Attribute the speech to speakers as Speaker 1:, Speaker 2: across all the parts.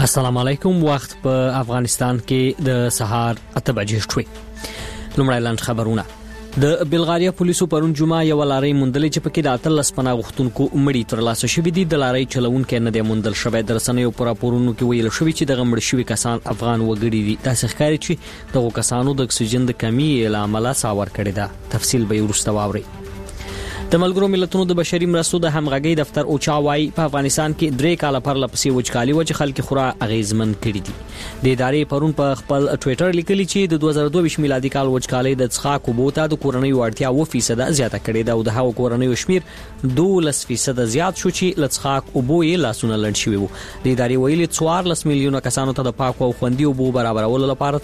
Speaker 1: السلام علیکم. وخت په افغانستان کې د سهار 8 بجې شوي. لومړی لاند خبرونه. د بلغاریا پولیسو پرون جمعه یو لارۍ موندلې چې پکې د 13 پناه غوښتونکو مړي ترلاسه شوي دي. د لارۍ چلوونکي نه دی موندل شوی. د رسنیو پر راپورونو کې ویل شوی چې د مړ شوي کسان افغان وګړي دي. تاسو ښکاري چې دغه کسانو د اکسیجن د کمی له امله ساور کړی ده. تفصیل به وروسته واوري. د ملګرو ملتونو د بشري مرستو د همغږي دفتر اوچا وايي په افغانستان کې 3 کاله پر لپسې وچکالي وجه خلک خورا اغیزمن کړي دي. د ادارې پرون په خپل ټوئیټر لیکلي چې د 2022 میلادي کال وچکالي د څښاک اوبو ته د کورنۍ وړتیا 2% زیاته کړې ده او د هغو کورنۍ شمیر 12% زیات شو چې د څښاک اوبو یې لاسونه لړ شوي وو. د ادارې ویلي 14 میلیونه کسانو ته د پاکو او خوندي اوبو برابرولو لپاره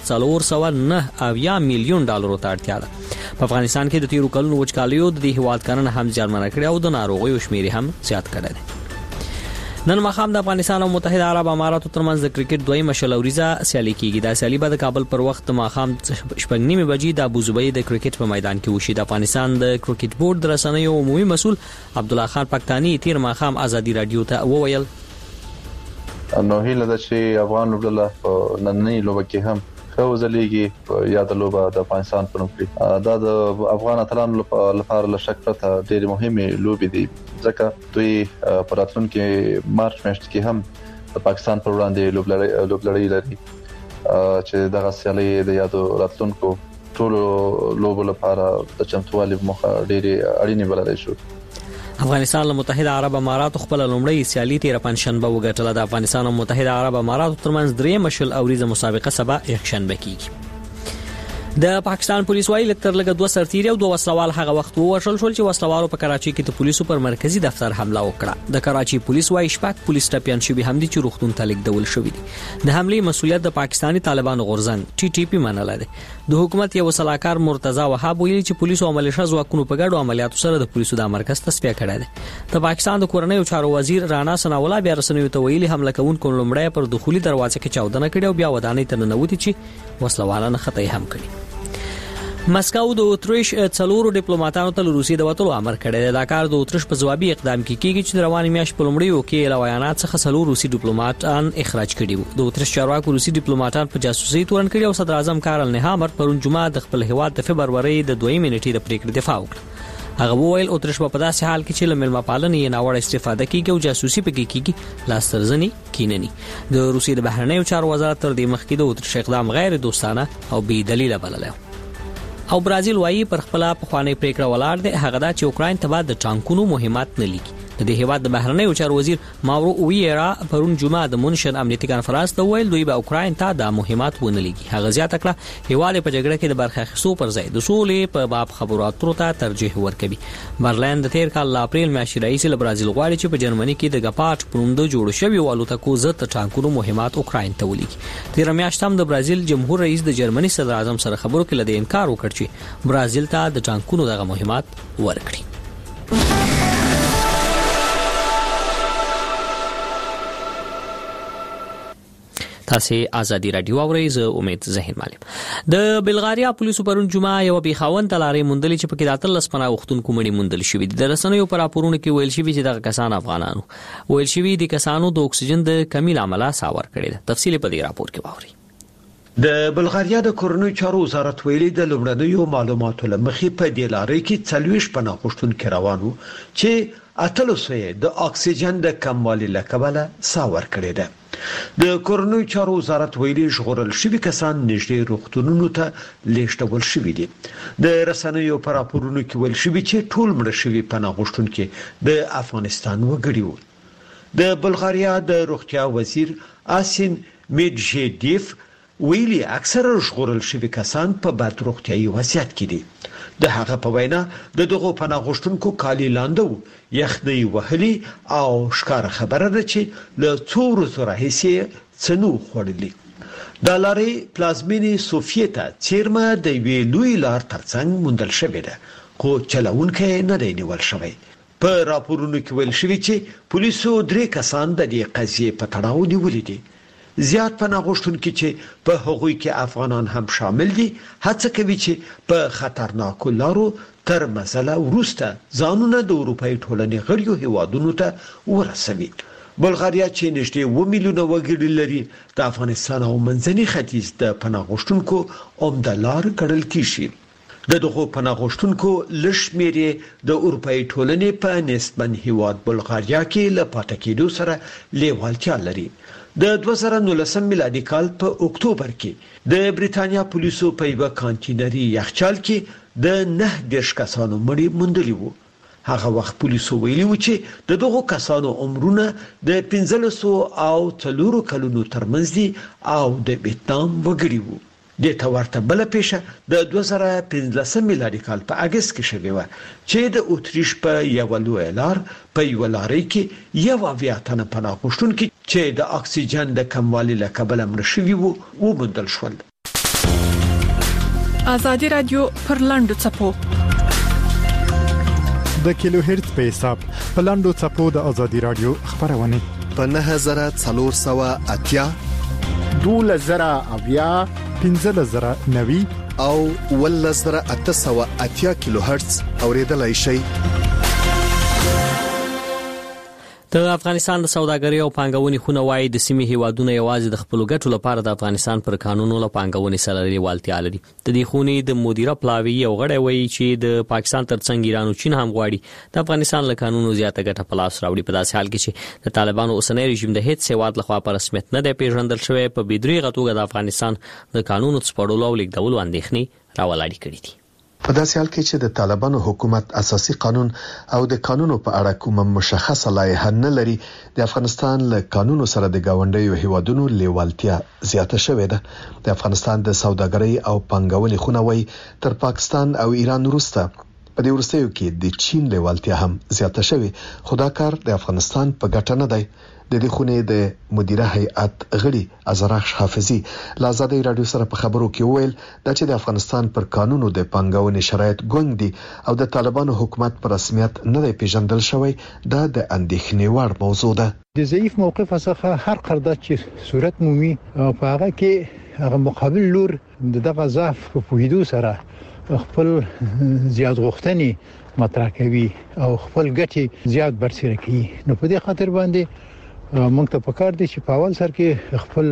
Speaker 1: 409 میلیون ډالرو ته اړتیا ده. په افغانستان کې د تیرو کلونو وچکالیو د هیواد کرنه هم زیانمنه کړې او د ناروغیو شمیر هم زیات کړی دی. نن ماښام د افغانستان او متحده عرب اماراتو ترمنځ د کرکټ دویمه شلوریزه سیالي کیږي. دا سیالي به د کابل پر وخت ماښام 8:30 بجې د ابوظبي د کرکټ په میدان کې وشي. د افغانستان د کرکټ بورډ د رسنیو عمومي مسؤل عبدالله خان پاکستاني تیر ماښام ازادي رادیو ته وویل
Speaker 2: نو هیله ده چې افغان لوبډله نننۍ لوبه کې هم خوځلېږي یا د لوبه د افغانستان په نوم کې. دا د افغان اتلانو لپاره له شک پرته ډېرې مهمه لوبې دي ځکه دوی په راتلونکي مارچ میاشت کې هم د پاکستان پر وړاندې لوبلړۍ لري چې دغه سیالي د یادو راتلونکو ټولو لوبو لپاره د چمتووالي موخه ډېرې اړینې بلل شو.
Speaker 1: افغانستان له متحده عرب اماراتو خپل لومړی سیالي تیر پنځشنبه وګټله. د افغانستان او متحده عرب اماراتو ترمنځ درېمه شل اوریزه مسابقه سبا یکشنبه کیږي. د پاکستان پولیس وايي لکتر لګه 2 سرتیري او 2 وسلوال هغه وخت ووژل شول چې وسلوالو په کراچي کې د پولیسو پر مرکزی دفتر حمله وکړه. د کراچي پولیس وايي شپږ پولیس ټپيان شوي هم دي چې روغتون ته لیږدول شوي دي. د حملې مسؤلیت د پاکستاني طالبانو غورځنګ TTP منل دي. د حکومت یو سلاکار مرتضی وهاب ویلي چې پولیسو او ملیشه ځواکونو په ګډو عملیاتو سره د پولیسو د مرکز تصفیه کړی دی. د پاکستان د کورنۍ چارو وزیر رانا ثناءالله بیا رسنیو ته ویلي حمله کوونکو لومړی پر دخولي دروازه کې چاودنه کړې او بیا ودانۍ ته ننوتي چې وسلوالانه خطا هم کړی. مسکو د اتریش 4 ډیپلوماټانو ته روسي د وټلو امر کړی دی. دا کار د اتریش په ځوابي اقدام کې کیږي چې د رواني میاشت په لومړیو کې له ویانات څخه 4 روسي ډیپلوماټان اخراج کړي وو. د اتریش چارواکو روسي ډیپلوماټان په جاسوسي تورن کړي او صدر اعظم کارل نیهامر پرون جمعه د خپل هیواد د فبرवरी د 2 نیټې د پریکړې دفاع وکړه. هغه وویل اتریش په داسې حال کې چې له ملما پالنې ناوړه استفاده کوي او جاسوسي پکې کیږي لاس ترزنی کیننی. د روسي د بهرنیو چارو وزارت تر دې مخکې د اتریش اقدام غیر دوستانه او بې دلیل بللی. او برازیل وايي پر خپل پخوانی پریکړه ولاړ دی. هغه دا چې اوکراین ته بعد د ټانکونو مهمات نه لیکي. د دې هیواد د بهرنیو چارو وزیر ماورو ویرا پرون جمعه د مونشن امنیتي کانفرنس ته ویل دوی به اوکراین ته د مهمات ونه لیکي. هغه زیاته کړه هیواد په جګړه کې د برخه اخیستو پر ځای د سولې په باب خبرو اترو ته ترجیح ورکوي. برلین د تیر کال اپریل میاشتې رئیس له برازیل غواړي چې په جرمني کې د غپاټ پروند جوړ شوی والوتکو زت ټانکونو مهمات اوکراین ته ولیکي. تیر میاشت هم د برازیل جمهور رئیس د جرمني صدر اعظم سره خبرو کې لدی انکار وکړ چې برازیل ته د ټانکونو دغه مهمات ورکړي. تاسو ازادي رادیو اورئ. زه امید زهیر مالم. د بلغاریا پولیسو پرون جمعه یو بخاوند لارې موندلې چې پکې د 13 پناه غوښتونکو مړي موندل شوي دي. د رسنیو پر راپورونو کې ویل شوی چې دغه کسان افغانانو ویل شوی دي کسانو د اکسیجن د کمی عمله ساور کړی ده. تفصیل په دې راپور کې واورئ.
Speaker 3: د بلغاریا د کورنۍ چارو وزارت ویلي د لومړنیو معلوماتو لمخې په دې لارې کې 40 پناه غوښتونکي روانو چې 800 د اکسیجن د کموالي لکبله ساور کړی ده. د کورنۍ چارو وزارت ویلي ژغورل شوي کسان نږدې روغتونونو ته لیږدول شوي دي. د رسنیو پر راپورونو کې ویل شوي چې ټول مړه شوي پناه غوښتونکي د افغانستان وګړي وو. د بلغاریا د روغتیا وزیر آسین میډژیدیف ویلي اکثره ژغورل شوي کسان په بد روغتیايي وضعیت کې دي. د هغه په وینا د دغو پناه غوښتونکو کالي لاندو یخنۍ وهلي او ښکاره خبره ده چې له څو ورځو راهیسې څنو خوړلي. د لارې پلازمینې سوفیې ته څیرمه د یوې لوی لار ترڅنګ موندل شوې ده خو چلوونکی نه دی نیول شوی. په راپورونو کې ویل شوي چې پولیسو 3 کسان د دې قضیې په تړاو نیولي دي. زیات پناه غوښتونکي چې په هغوی کې افغانان هم شامل دي هڅه کوي چې په خطرناکو لارو تر مزله وروسته ځانونه د اروپאי ټولنې غړیو هیوادونو ته ورسوي. بلغاریا چې نږدې 2 میلیونه وګړي لري د افغانستان او منځني ختیځ د پناه غوښتونکو عمده لار ګڼل کیږي. دغه پناه غوښتونکو لشمېرې د اروپאי ټولنې په نسبت هیواد بلغاریا کې لپاره کېدو سره لیوالتیا لري. د 2019 میلادي کال په اکتوبر کې د بریتانیا پولیسو په یو کانټینري یخچال کې د 9 کسانو مړي موندلي وو. هغه وخت پولیسو ویلي و چې دغه کسانو عمرونه د 15 او 4 کلونو ترمنځ دي او د ویتنام وګړي وو. د تورته بل پیښه د 2015 میلادي کال په اگست کې شوې و چې د اوتریش په یو لوی لار په یو لارې کې یو ویاتنه پناه غوښتونکي چې د اکسیجن د کموالي له کبله مړ شوي وو وموندل شول.
Speaker 4: آزادي رادیو پر لاندو چپو
Speaker 5: د کیلو هرتز په حساب په لاندو چپو د آزادي رادیو خبرونه
Speaker 6: په 9480
Speaker 5: 2000 1590
Speaker 6: او 1880 کیلو هرتز اوریدلای شي.
Speaker 1: د افغانستان د سوداګرۍ او پانګونې خونه وايي د سیمې هیوادونو یوازې د خپل ګټو لپاره د افغانستان پر قانونو له پانګونې سره لیوالتیا لري. د دې خونې د مدیره پلاوی یو غړی وایي چې د پاکستان ترڅنګ ایران او چین هم غواړي د افغانستان له قانونو زیاته ګټه په لاس راوړي. په داسې حال کې چې د طالبانو اوسنۍ رژیم د هیڅ هیواد لخوا په رسمیت نه دی پیژندل شوی، په بېدریغه توګه د افغانستان د قانونو سپړلو او لیکدولو اندېښنې راولاړې کړې دي.
Speaker 6: په داسې حال کې چې د طالبانو حکومت اساسي قانون او د قانونو په اړه کومه مشخصه لایحه نه لري، د افغانستان له قانونو سره د گاونډیو هیوادونو لیوالتیا زیاته شوې ده. د افغانستان د سوداګرۍ او پانګونې خونه وايي تر پاکستان او ایران وروسته په دې وروستیو کې د چین لیوالتیا هم زیاته شوې. خدا کار د افغانستان په ګټه نه دی. د دې خونې د مدیره هیئت غړي ازرخش حافظي له آزادي رادیو سره په خبرو کې وویل چې د افغانستان پر قانونو د پانګونې شرایط ګونګ دي او د طالبانو حکومت پر رسمیت نه دی پیژندل شوی. دا د اندېښنې وړ موضوع ده.
Speaker 7: د ضعیف موقف څخه هر قرارداد چې صورت مومي په هغه کې هغه مقابل لور دغه ضعف په پوهیدو سره خپل زیات غوښتنې مطرح کوي او خپل ګټې زیات برسېره کوي. نو په دې خاطر باندې موږ ته پکار دي چې په اول سر کې خپل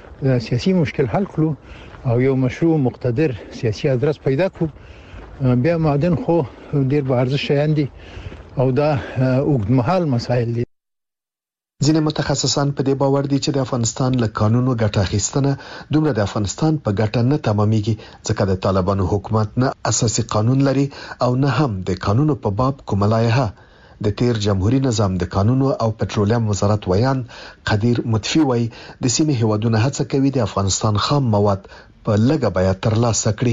Speaker 7: سیاسي مشکل حل کړو او یو مشروع مقتدر سیاسي ادرس پیدا کړو. بیا معدن خو ډیر به ارزښت شیان دي او دا اوږدمهال مسایل دي.
Speaker 6: ځینې متخصصان په دې باور دي چې د افغانستان له قانونو ګټه اخیستنه دومره د افغانستان په ګټه نه تمامېږي، ځکه د طالبانو حکومت نه اساسي قانون لري او نه هم د قانونو په باب کومه لایحه. د تیر جمهوریت نظام د قانونو او پټرولیم وزارت ویان قدیر متفی وای د سیمې هیوادونو هڅه کوي د افغانستان خام مواد په لږه بیه ترلاسه کړي.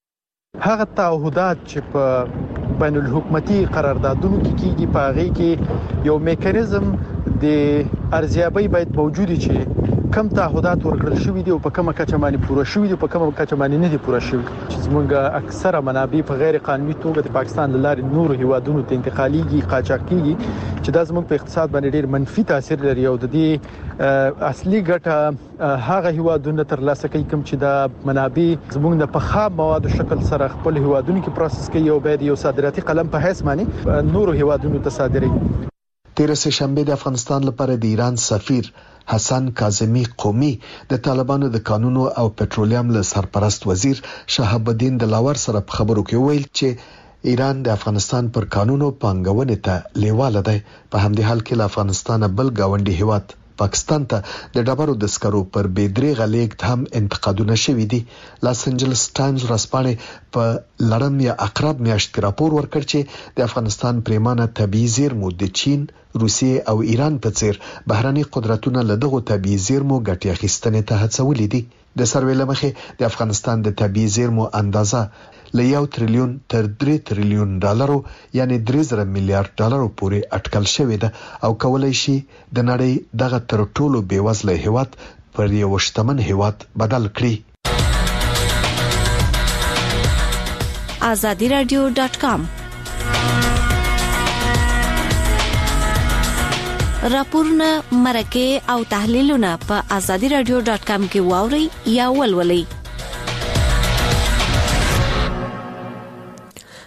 Speaker 8: هغه تعهدات چې په بین الحکومتي قراردادونو کې کیږي په هغه کې یو میکانیزم د ارزیابۍ باید موجود وي چې کم تعهدات ورکړل شوی دي او په کومه کچه باندې پوره شوی دي، په کومه کچه باندې نه دي پوره شوی. چې زموږ اکثره منابع په غیر قانوني توګه د پاکستان له لارې نور هیوادونو ته انتقاليږي، قاچاق کیږي، چې دا زموږ په اقتصاد باندې ډیر منفي تاثیر لري او د دې اصلي ګټه هغه هیوادونو ترلاسه کوي کوم چې دا منابع زموږ د پخا موادو شکل سره خپل هیوادونو کې پروسس کوي او باید یو صادراتي قلم په حیث باندې نور هیوادونو ته صادري.
Speaker 6: تیر سه شنبه د افغانستان لپاره د ایران سفیر حسن کاظمی قومی د طالبانو د قانونو او پټرولیم له سرپرست وزیر شهاب الدین دلاور سره په خبرو کې ویل چې ایران د افغانستان پر قانونو پانګونې ته لیواله ده. په همدې حال کې له افغانستان بل گاونډي هیواد پاکستان ته د ډبرو د سکرو پر بېدریغه لیږد هم انتقادونه شوي دي. لاس انجلس ټایمز ورځپاڼې په لړم یا اقرب میاشت کې راپور ورکړ چې د افغانستان پریمانه طبيعي زیرمو د چین، روسیې او ایران په څیر بهرني قدرتونه له دغو طبيعي زیرمو ګټې اخیستنې ته هڅولې دي. د سروې لمخې د افغانستان د طبيعي زیرمو اندازه له 1 تریلیون تر 3 تریلیون ډالرو یعنی 3000 میلیارډ ډالرو پورې اټکل شوې ده او کولای شي د نړۍ دغه تر ټولو بیوزله هیواد پر یو شتمن هیواد بدل کړي.
Speaker 9: azadiradio.com راپورونه، مرکه او تحلیلونه په azadiradio.com کې واوري یا ولولئ.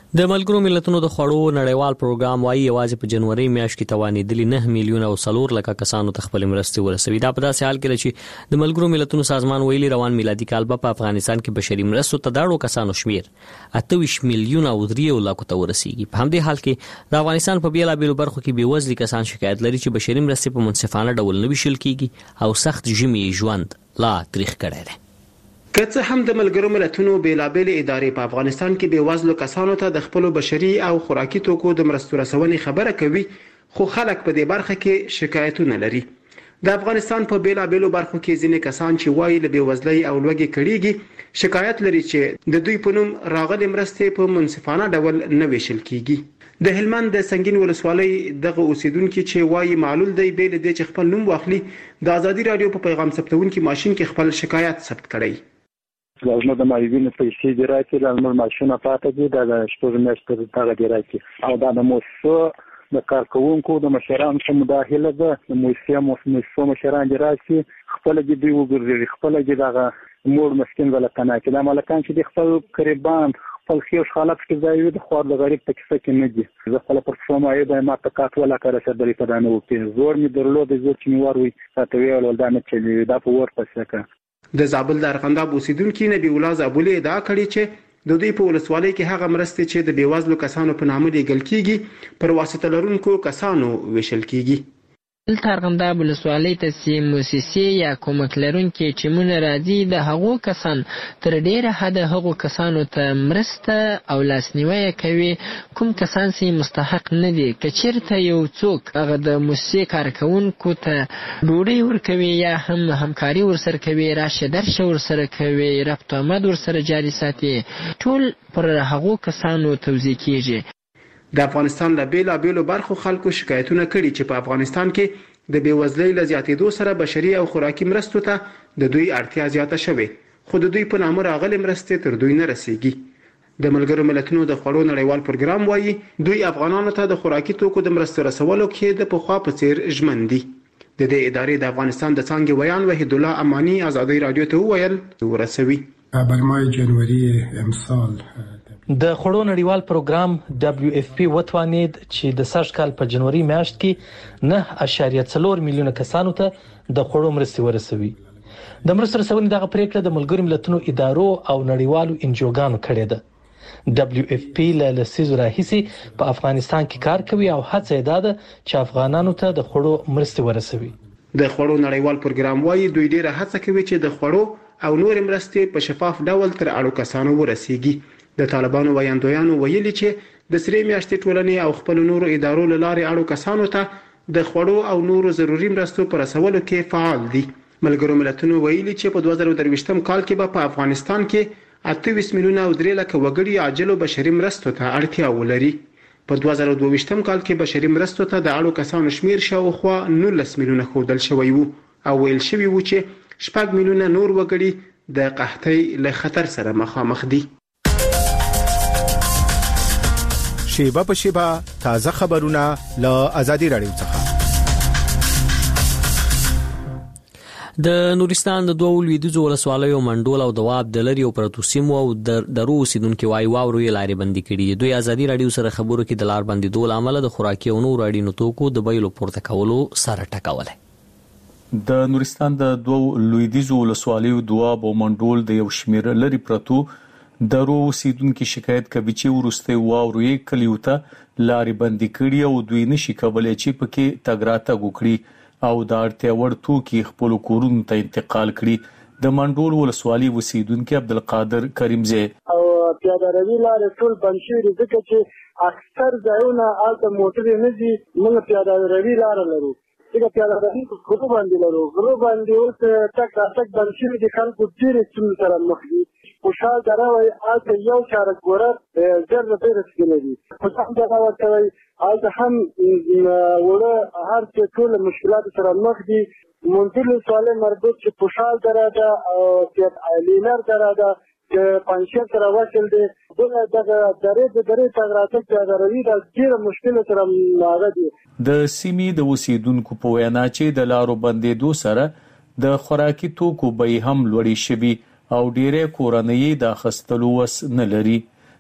Speaker 1: د ملګرو ملتونو د خوړو نړیوال پروګرام وايي یوازې په جنوري میاشت کې توانېدلي 9 میلیون او 4 لک کسانو ته خپل مرستې ورسوي. دا په داسې حال کې چې د ملګرو ملتونو سازمان ویلي روان میلادي کال په افغانستان کې بشري مرستو ته داړو کسانو شمیر 28 میلیون او 3 لک ته ورسیږي. په همدې حال کې د افغانستان په بیلابیلو برخو کې بېوزلي کسان شکایت لري چې بشري مرستې په منصفانه ډول نه ویشل کیږي او سخت ژمي ژوند لا تاریخ کړی دی.
Speaker 10: که څه هم د ملګرو ملتونو بیلابېل ادارې په افغانستان کې بېوزلو کسانو ته د خپل بشري او خوراکي توکو د مرستو رسونې خبره کوي، خو خلک په دې برخه کې شکایتونه لري. د افغانستان په بیلابېلو برخو کې ځینې کسان چې وایي له بېوزلۍ او لوږې کړيږي شکایت لري چې د دوی په نوم راغلي مرستې په منصفانه ډول نه ویشل کیږي. د هلمند د سنگین ولسوالۍ دغه اوسیدونکو چې وایي معلول دی بیل دي چې خپل نوم واخلي د ازادي رادیو په پیغام ثبتونکو ماشين کې خپل شکایت ثبت کړی.
Speaker 11: لازم د مایوینو پیسې دی راځي لازم ماشونه پاتې دي د شپږ میاشتې دغه دی راځي او دا د موسسو د کارکونکو د مشرانو په مداخله ده د موسسو مشران دی راځي خپل دې دوی وګرځي خپل دې دغه مور مسكين ولکانه چې د مالکان چې د خپل قربان خپل خیوش خالق کې ځای د خور د غریب په کیسه کې نه دي زه خپل پر سمای د ما تکات ولا کار سره د پدانه وکي زور می درلود د زور چې می وروي تاسو ویل ولدانه چې دا په ور پسکه.
Speaker 10: د زابل د ارغنداب اوسیدونکو نبی الله زابلی ادعا کړې چې د دوی په ولسوالۍ کې هغه مرستې چې د بیوزلو کسانو په نامه لیږل کیږي پر واسطه لرونکو کسانو ویشل کیږي.
Speaker 12: دلته ارغنداب ولسوالۍ ته چې موسسې یا کومک لرونکي چې مونږ راځي د هغو کسان تر ډیره حد هغو کسانو ته مرسته او لاسنیوي کوي کوم کسان چې مستحق نه دي. که چیرته یو څوک هغه د موسسې کارکونکو ته ډوډۍ ورکوي یا هم همکاري ورسره کوي راشه درشه ورسره کوي ربط آمد ورسره جاري ساتي ټول پر هغو کسانو توزیع کیږي.
Speaker 10: د افغانستان له بیلابېلو برخو خلکو شکایتونه کړي چې په افغانستان کې د بیوزلۍ له زیاتېدو سره بشري او خوراکي مرستو ته د دوی اړتیا زیاته شوې خو د دوی په نامه راغلي مرستې تر دوی نه رسیږي. د ملګرو ملتونو د خوړو نړیوال پروګرام وایي دوی افغانانو ته د خوراکي توکو د مرستو رسولو کې د پخوا په څیر ژمن دي. د دې ادارې د افغانستان د څانګې ویان وحید الله امانی ازادي رادیو ته وویل ورسوي.
Speaker 13: برمای جنوري امسال
Speaker 14: د خوړو نړیوال پروګرام WFP وتوانید چې د سږ کال په جنوري میاشت کې 9.4 میلیونه کسانو ته د خوړو مرستې ورسوي. د مرستو رسونې دغه پریکړه د ملګرو ملتونو ادارو او نړیوالو انجوګانو کړې ده. WFP له لسیزو راهیسې په افغانستان کې کار کوي او هڅه یې ده چې افغانانو ته د خوړو مرستې ورسوي.
Speaker 10: د خوړو نړیوال پروګرام وایي دوی ډیره هڅه کوي چې د خوړو او نور مرستې په شفاف ډول تر اړو کسانو ورسیږي. د طالبانو ویاندویانو ویلي چې د سری میاشتې ټولنې او خپل نورو ادارو له لارې اړو کسانو ته د خوړو او نورو ضروري مرستو پر رسولو کې فعال دي. ملګرو ملتونو ویلي چې په 2023 کال کې په افغانستان کې 28 میلیونه او 3 لک وګړي عاجل بشري مرستو ته اړتیا ولري. په 2022 کال کې بشري مرستو ته د اړو کسانو شمیر شاوخوا 19 میلیونه ښودل شوی وو او ویل شوی وو چې 4 میلیونه نور وګړي د قحطۍ له خطر سره مخامخ دي.
Speaker 15: شیبه په شیبه تازه خبرونه له ازادي رادیو څخه.
Speaker 1: د نورستان د دوه لویدیځو ولسوالیو منډول او دواب د لری او پروتوسیمو او درو سیدونکو وای واورو لارې بندي کړي. دوی ازادي رادیو سره خبرو کې د لار بندي دول عمل د خوراکي او نور اړینو توکو د بیلو پورته کولو سره ټکوله.
Speaker 16: د نورستان د دوه لویدیځو ولسوالیو دواب او منډول د یو شمیر لری پروتو درو سیدونکو شکایت کوي چې ورسته واوري کلیوته لارې بندي کړي او دوی نشي کولای چې پکې تګراته وکړي او د اړتیا وړ توکي خپل کورونو ته انتقال کړي. د منډول ولسوالي وسیدونکو عبدالقادر کریمزه
Speaker 17: او پیاده روي لارې ټول بند شوي ځکه چې اکثر ځایونه هلته موټرې نه دي. موږ پیاده روي لاره لرو ځکه پیاده روي غرو باندې لرو. غرو باندې اوس تک راتګ بند شوي دي. خلکو ډېرې ستونزې سره مخ دي. خوشحال دره وای هلته یو چارک ګوره زر ډېر سکینه دي. خوشحال دره ورته وای هلته هم وړه هر څه ټول مشکلات سره مخ دي. منځلو سواله مربوط چې خوشحال دره ده او لینر دره ده چې پنځه سره وصل دي. دغه درې تګراتک پیاده روي د ډېر مشکل سره مخ دي.
Speaker 16: د سیمې د وسیدونکو په وینا چې د لارو بندېدو سره د خوراکي توکو بیې هم لوړې شوي او ډېرې کورنۍ د اخیستلو وس نه لري.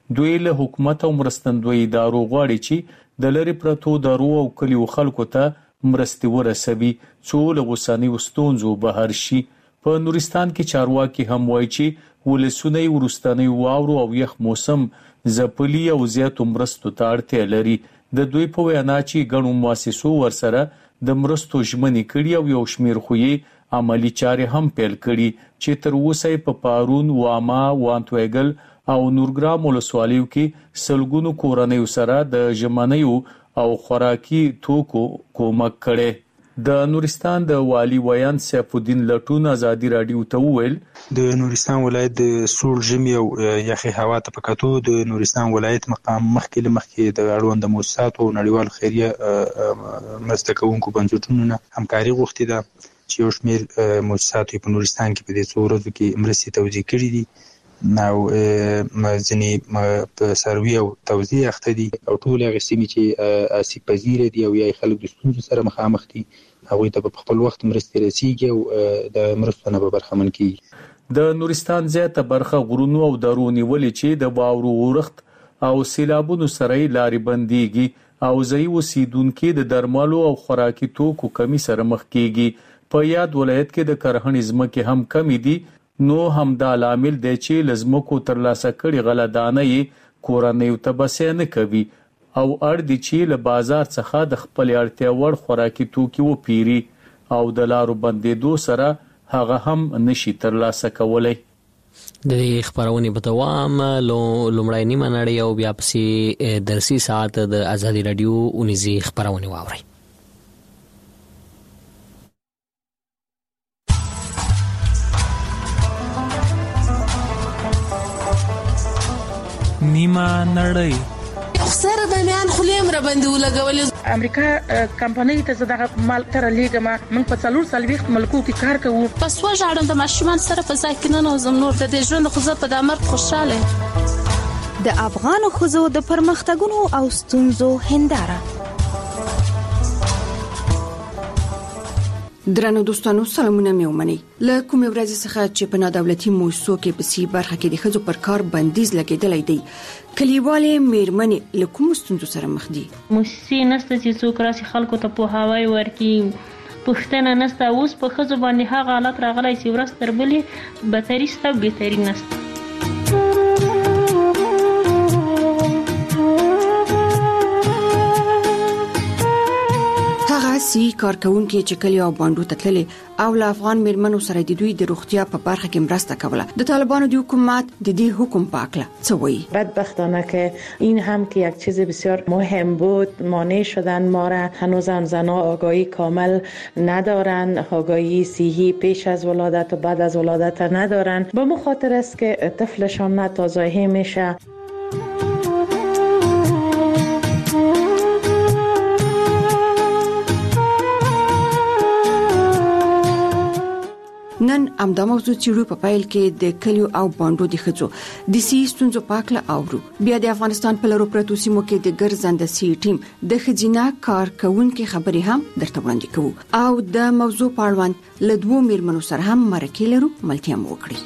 Speaker 16: دوی له حکومت او مرستندوی ادارو غواړي چې د لری پرتو درو او کلیو خلکو ته مرستې ورسوي څو له غوساني وستونزو بهر شي. په نورستان کې چارواکي هم وایي چې ولسونه ورستاني واورو او یخ موسم زپلی او زیاتو مرستو ته اړتیا لري. د دوی په وینا چې ګڼو مؤسسو ورسره د مرستو ژمنې کړي او یو شمیر خوې عملی چارې هم پیل کړي چې تر اوسه په پارون، واما، وانتویګل او نورګرام ولسوالیو کې سلګونو کورنیو سره د ژمنیو او خوراکي توکو کومک کړي. د نورستان د والی ویان سیف الدین لټون ازادي رادیو ته وویل
Speaker 18: د نورستان ولایت د سوړ ژمي او یخي هوا ته پکاتو د نورستان ولایت مقام مخکې د اړوند مؤسساتو او نړیوال خیریه مرسته کوونکو بنسټونو نه همکاري غوښتي ده چې یو شمېر مؤسساتو په نورستان کې په دې څو ورځو کې مرستې توزیع کړي دي او ځینې په سروي او توزیع اخته دي او ټول هغه سیمې چې آسیب پذیر دي او یا خلک د ستونزو سره مخامخ دي هغوی ته په خپل وخت مرستې رسیږي او د مرستو نه به برخمن کیږي.
Speaker 16: د نورستان زیاته برخه غرونو او درو نیولې چې د واورو ورښت او سیلابونو سره لارې بنديږي او ځای اوسیدونکو د درملو او خوراکي توکو کمی سره مخ کیږي. په یاد ولایت کې د کرهڼې ځمکې هم کمی دي نو همدا لامل دی چې لزمکو ترلاسه کړي غلهدانه یې کورنیو ته بسې نه کوي او اړ دي چې له بازار څخه د خپل اړتیا وړ خوراکي توکي وپیري او د لارو بندېدو سره هغه هم نشي ترلاسه کولای.
Speaker 1: د دې خبرونې په دوام لومړی نیمه نړۍ او بیا پسې درسي ساعت د ازادي رادیو اونیزي خبرونه واوري.
Speaker 19: نیمه نړۍ
Speaker 20: سره د میان خلیم را باندې ولګولې
Speaker 21: امریکا کمپنۍ ته زړه مال تر لیګما موږ په 440 ملکو کې کار کوو.
Speaker 20: پس وژاړم د ماشومان سره په ځای کې نه نوزم نور د دې ژوند خو زه په دامر خوشاله.
Speaker 9: د افغان خزو د پرمختګونو او ستونزو هنداره.
Speaker 22: درنو دوستانو سلامونه مې ومني. له کومې ورځې څخه چې په نادولتي موسسو کې په سی برخه کې د خزو پر کار بندیز لګیدلای دی کلیوالې میرمنې له کوم ستونزو سره مخ دي.
Speaker 23: موسسې نسته چې څوک راسي خلکو ته پوهاوی ورکي پښتنه نسته اوس په خزو باندې هغه حالت راغلی چې ورځ تر بلې بدتري سته او بهتري نسته.
Speaker 22: سی کارکونکو چې کلی او باندو تتللي او له افغان میرمنو سره د دوی د روغتیا په برخه کې مرسته کوله. د طالبانو د حکومت د دې حکم پاکله څه وایي؟
Speaker 24: بدبختانه که این هم که یک چیز بسیار مهم بود مانع شدن ما را. هنوز هم زنها آگاهی کامل ندارن، آگاهی صحی پیش از ولادت و بعد از ولادت ندارن. به مخاطر است که طفلشان ناتازایی میشه.
Speaker 22: نن امدا موضوع چیرو په پایل کې د کلیو او باندو د خځو د سی ستونزو پاکله اورو. بیا د افغانستان په لورو پرتو سیمو کې د ګرځنده سی ټیم د خځینا کارکونکو خبرې هم درته وړاندې کوو او د موضوع په اړوند له دوه میرمنو سره هم مرکه لرو ملتیا مو وکړي.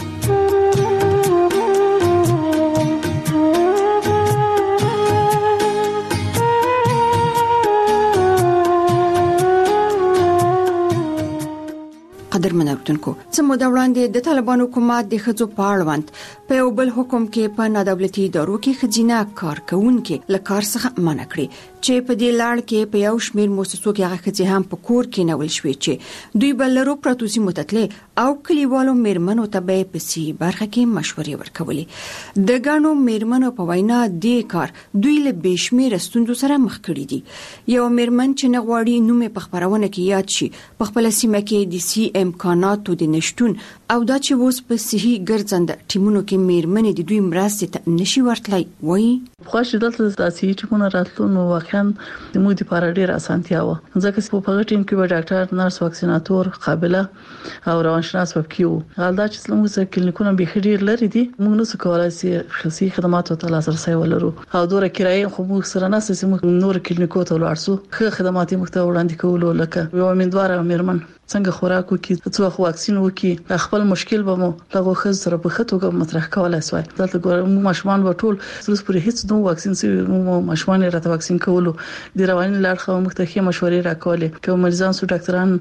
Speaker 22: قدرمن اورېدونکو څه موده وړاندې د طالبانو حکومت د خځو په اړوند په یو بل حکم کې په نادولتي ادارو کې خځینا کارکونکو له کار څخه منع کړي چې په دې لړ کې په یو شمېر مؤسسو کې هغه خځې هم په کور کې نول شوې چې دوی بلرو پروتوسي متتلې او کلیوالو میرمنو ته به په سی برخه کې مشورې ورکولې. د ګڼو میرمنو په وینا دې کار دوی له بشمیر ستونزو سره مخ کړي دي. یو میرمن چې نغواړي نوم په خبرونه کې یاد شي په خپل سیمه کې د سی امکاناتو د نشټون او دا چې اوس په صحي ګرځنده ټیمونو کې میرمنې د دوی مرستې ته نشي ورتلای وایي.
Speaker 25: خوښ دلته د صحي ټیمونو راتلو نو واقعا د موږ لپاره ډېر اسانتیا و ځکه چې په هغه ټیم کې به ډاکټر، نرس، واکسیناتور، قابله او روانشناس وکیو. غلدا چې موږ کلینیکونه به ډېر لري دي موږ نو څه کولای شي خصوصي خدماتو ته لاسرسي ولرو او دوره کرایه خو موږ سره نسې موږ نور کلینیکو ته لاړ شو خو خدماتي مختو وړاندې کولو لکه یو امیندواره میرمن څنګه خوراک وکي څو وخت واکسین وکي خپل مشکل به مو لغه خز سره په خطوګه مطرح کولای شوی دلته ګورم ماشومان په ټول ترڅ پورې هیڅ نو واکسین سي ماشومان راته واکسین کولو د رواني لارښوونې مختلفه مشورې راکولې کوم مریضان سو ډاکټران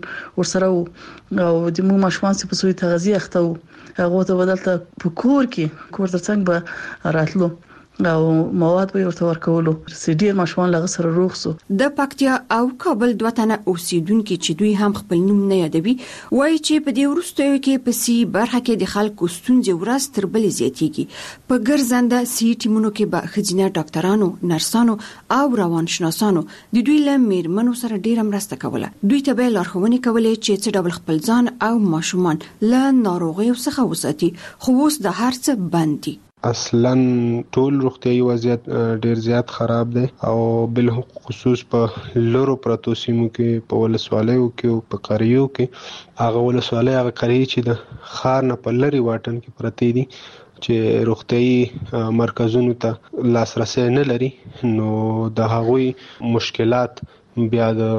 Speaker 25: ورسره او د مو ماشومان چې په سوی تغذیه اخته هغه ته بدلته په کور ترڅنګ به راتلو او مواد به ورته ورکولو سیډیر ماشومان لغه سره روغ سو
Speaker 22: د پکتیا او کابل دوه تنه اوسیدونکو چې دوی هم خپل نوم نه یادوي وایي چې په دې وروستیو کې په سی برخه کې د خلکو ستونزې ورځ تر بلې زیاتېږي په ګرځنده سی ټیمونو کې به خځینه ډاکټرانو نرسانو او روانشناسانو د دوی له میرمنو سره ډیره مرسته کوله دوی ته به لارښوونې کولې چې څه ډول خپل ځان او ماشومان له ناروغیو څخه وساتي خو اوس د هر څه بند دي
Speaker 2: اصلا ټول روغتيایي وضعیت ډیر زیات خراب دی او بل خصوص په لورو پروتو سیمو کې په ولسوالیو کې او په قریو کې هغه ولسوالۍ هغه قریه چې د خار نه په لری واټن کې پرتی دي چې روغتيایي مرکزونو ته لاسرسي نه لري نو د هغوی مشکلات بیا د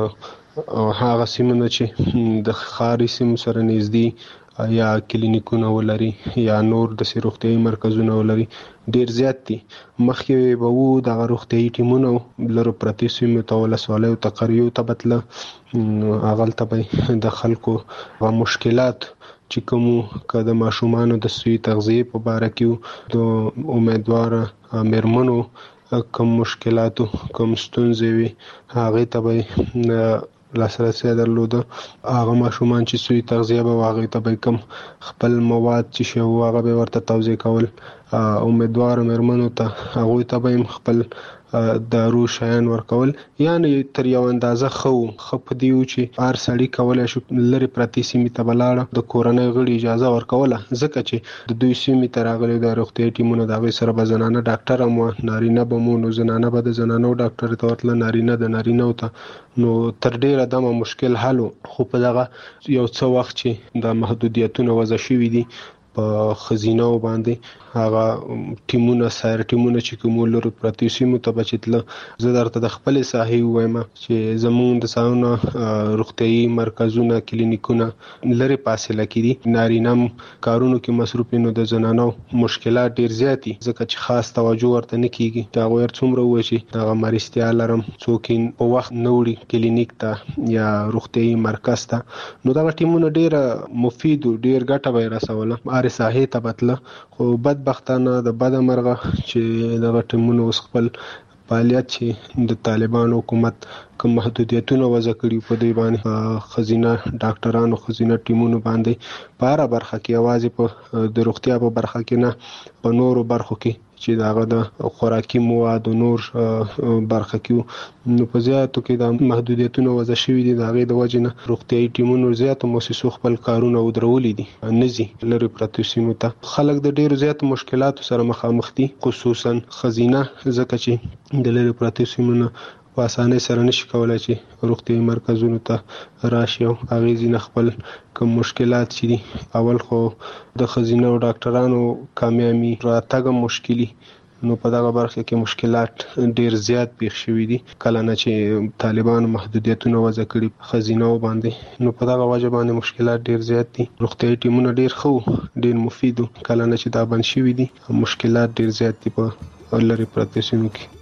Speaker 2: هغه سیمونه چې د خاري سیمو سره نږدې یا کلینیکونه ولري یا نور د روغتيایي مرکزونه ولري ډیر زیات دي مخکې به وو د روغتيایي ټیمونو لرو پرتی سیمو ته ولسوالیو ته قریو ته بتله اغلته به د خلکو غو مشکلات چې کوم کده ماشومان د سوی تغذیه په اړه کې د امیدوار مرمنو کوم مشکلاتو کوم ستونزې وي هغه ته به لاسرسي درلوده هغه ماشومان چې سوی تغذیه به واغې ته به کم خپل مواد چې شو هغه به ورته توزیع کول امیدوار مرمنو ته هغه ته به خپل دارو شیان ورکول یعنی تر یو اندازه خپ دیو چې هر سړی کولای شو لری پرتی سیمه ته بلاړه د کورنۍ غړي اجازه ورکوله ځکه چې د دوی سیمه ته راغلي د روغتي ټیمونو د غوي سره بزنانه ډاکټر مو نارینه بمو نو زنانه به د زنانو ډاکټر ته ورتل نارینه د نارینه ته نو تر ډیره دمه مشکل حل خو په دغه یو څو وخت چې د محدودیتونو وضع شوې دي په خزینه باندې هغه ټیمونه سایر ټیمونه چې کوم لرو پرتی سیمو ته بچتله زه درته د خپل صحیح وایم چې زمون د ساونه روغتيایي مرکزونه کلینیکونه لری فاصله کړي نارینم کارونو کې مصروف نو د زنانو مشکلات ډیر زیاتی ځکه چې خاص توجه ورته نه کیږي دا غوړ څومره وشي دا مرستیا لرم څوکین په وخت نوړي کلینیک ته یا روغتيایي مرکز ته نو دا ټیمونه ډیر مفید ډیر ګټه به رسوله اره صحیح ته بتله خو بدبختانه د بد مرغه چې د ټیمونو خپل فعالیت چې د طالبان حکومت کوم محدودیتونه وضع کړي په دی باندې خزینه ډاکټرانو خزینه ټیمونو باندې په اړه برخه کې आवाज په د روغتیا په برخه کې نه په نورو برخو کې چې داغه د خوراکي مواد او نور برخه کې نو په زیاتو کې د محدودیتونو وضع شوې دي داغه د وجنه روغتيایي ټیمونو زیات مؤسسو خپل کارونه ودرولې دي نزي لری پرتو سیمو ته خلک د ډیرو زیات مشکلاتو سره مخامخ دي خصوصا خزینه ځکه چې د لری پرتو سیمو په اسانه سره نشي کولای چې روغتيایي مرکزونو ته راشي او هغه ځین خپل کوم مشکلات شي اول خو د خزینه او ډاکټرانو کامیابی راتګ مشکلي نو په دغه برخه کې مشکلات ډیر زیات پیښ شوې دي کله نه چې طالبان محدودیتونه وضع کړي خزینه باندې نو په دغه وجه باندې مشکلات ډیر زیات دي روغتيایي ټیمونه ډیر ډیر مفید کله نه چې دا بند شوې دي مشکلات ډیر زیات دي په لری پرتې سیمو کې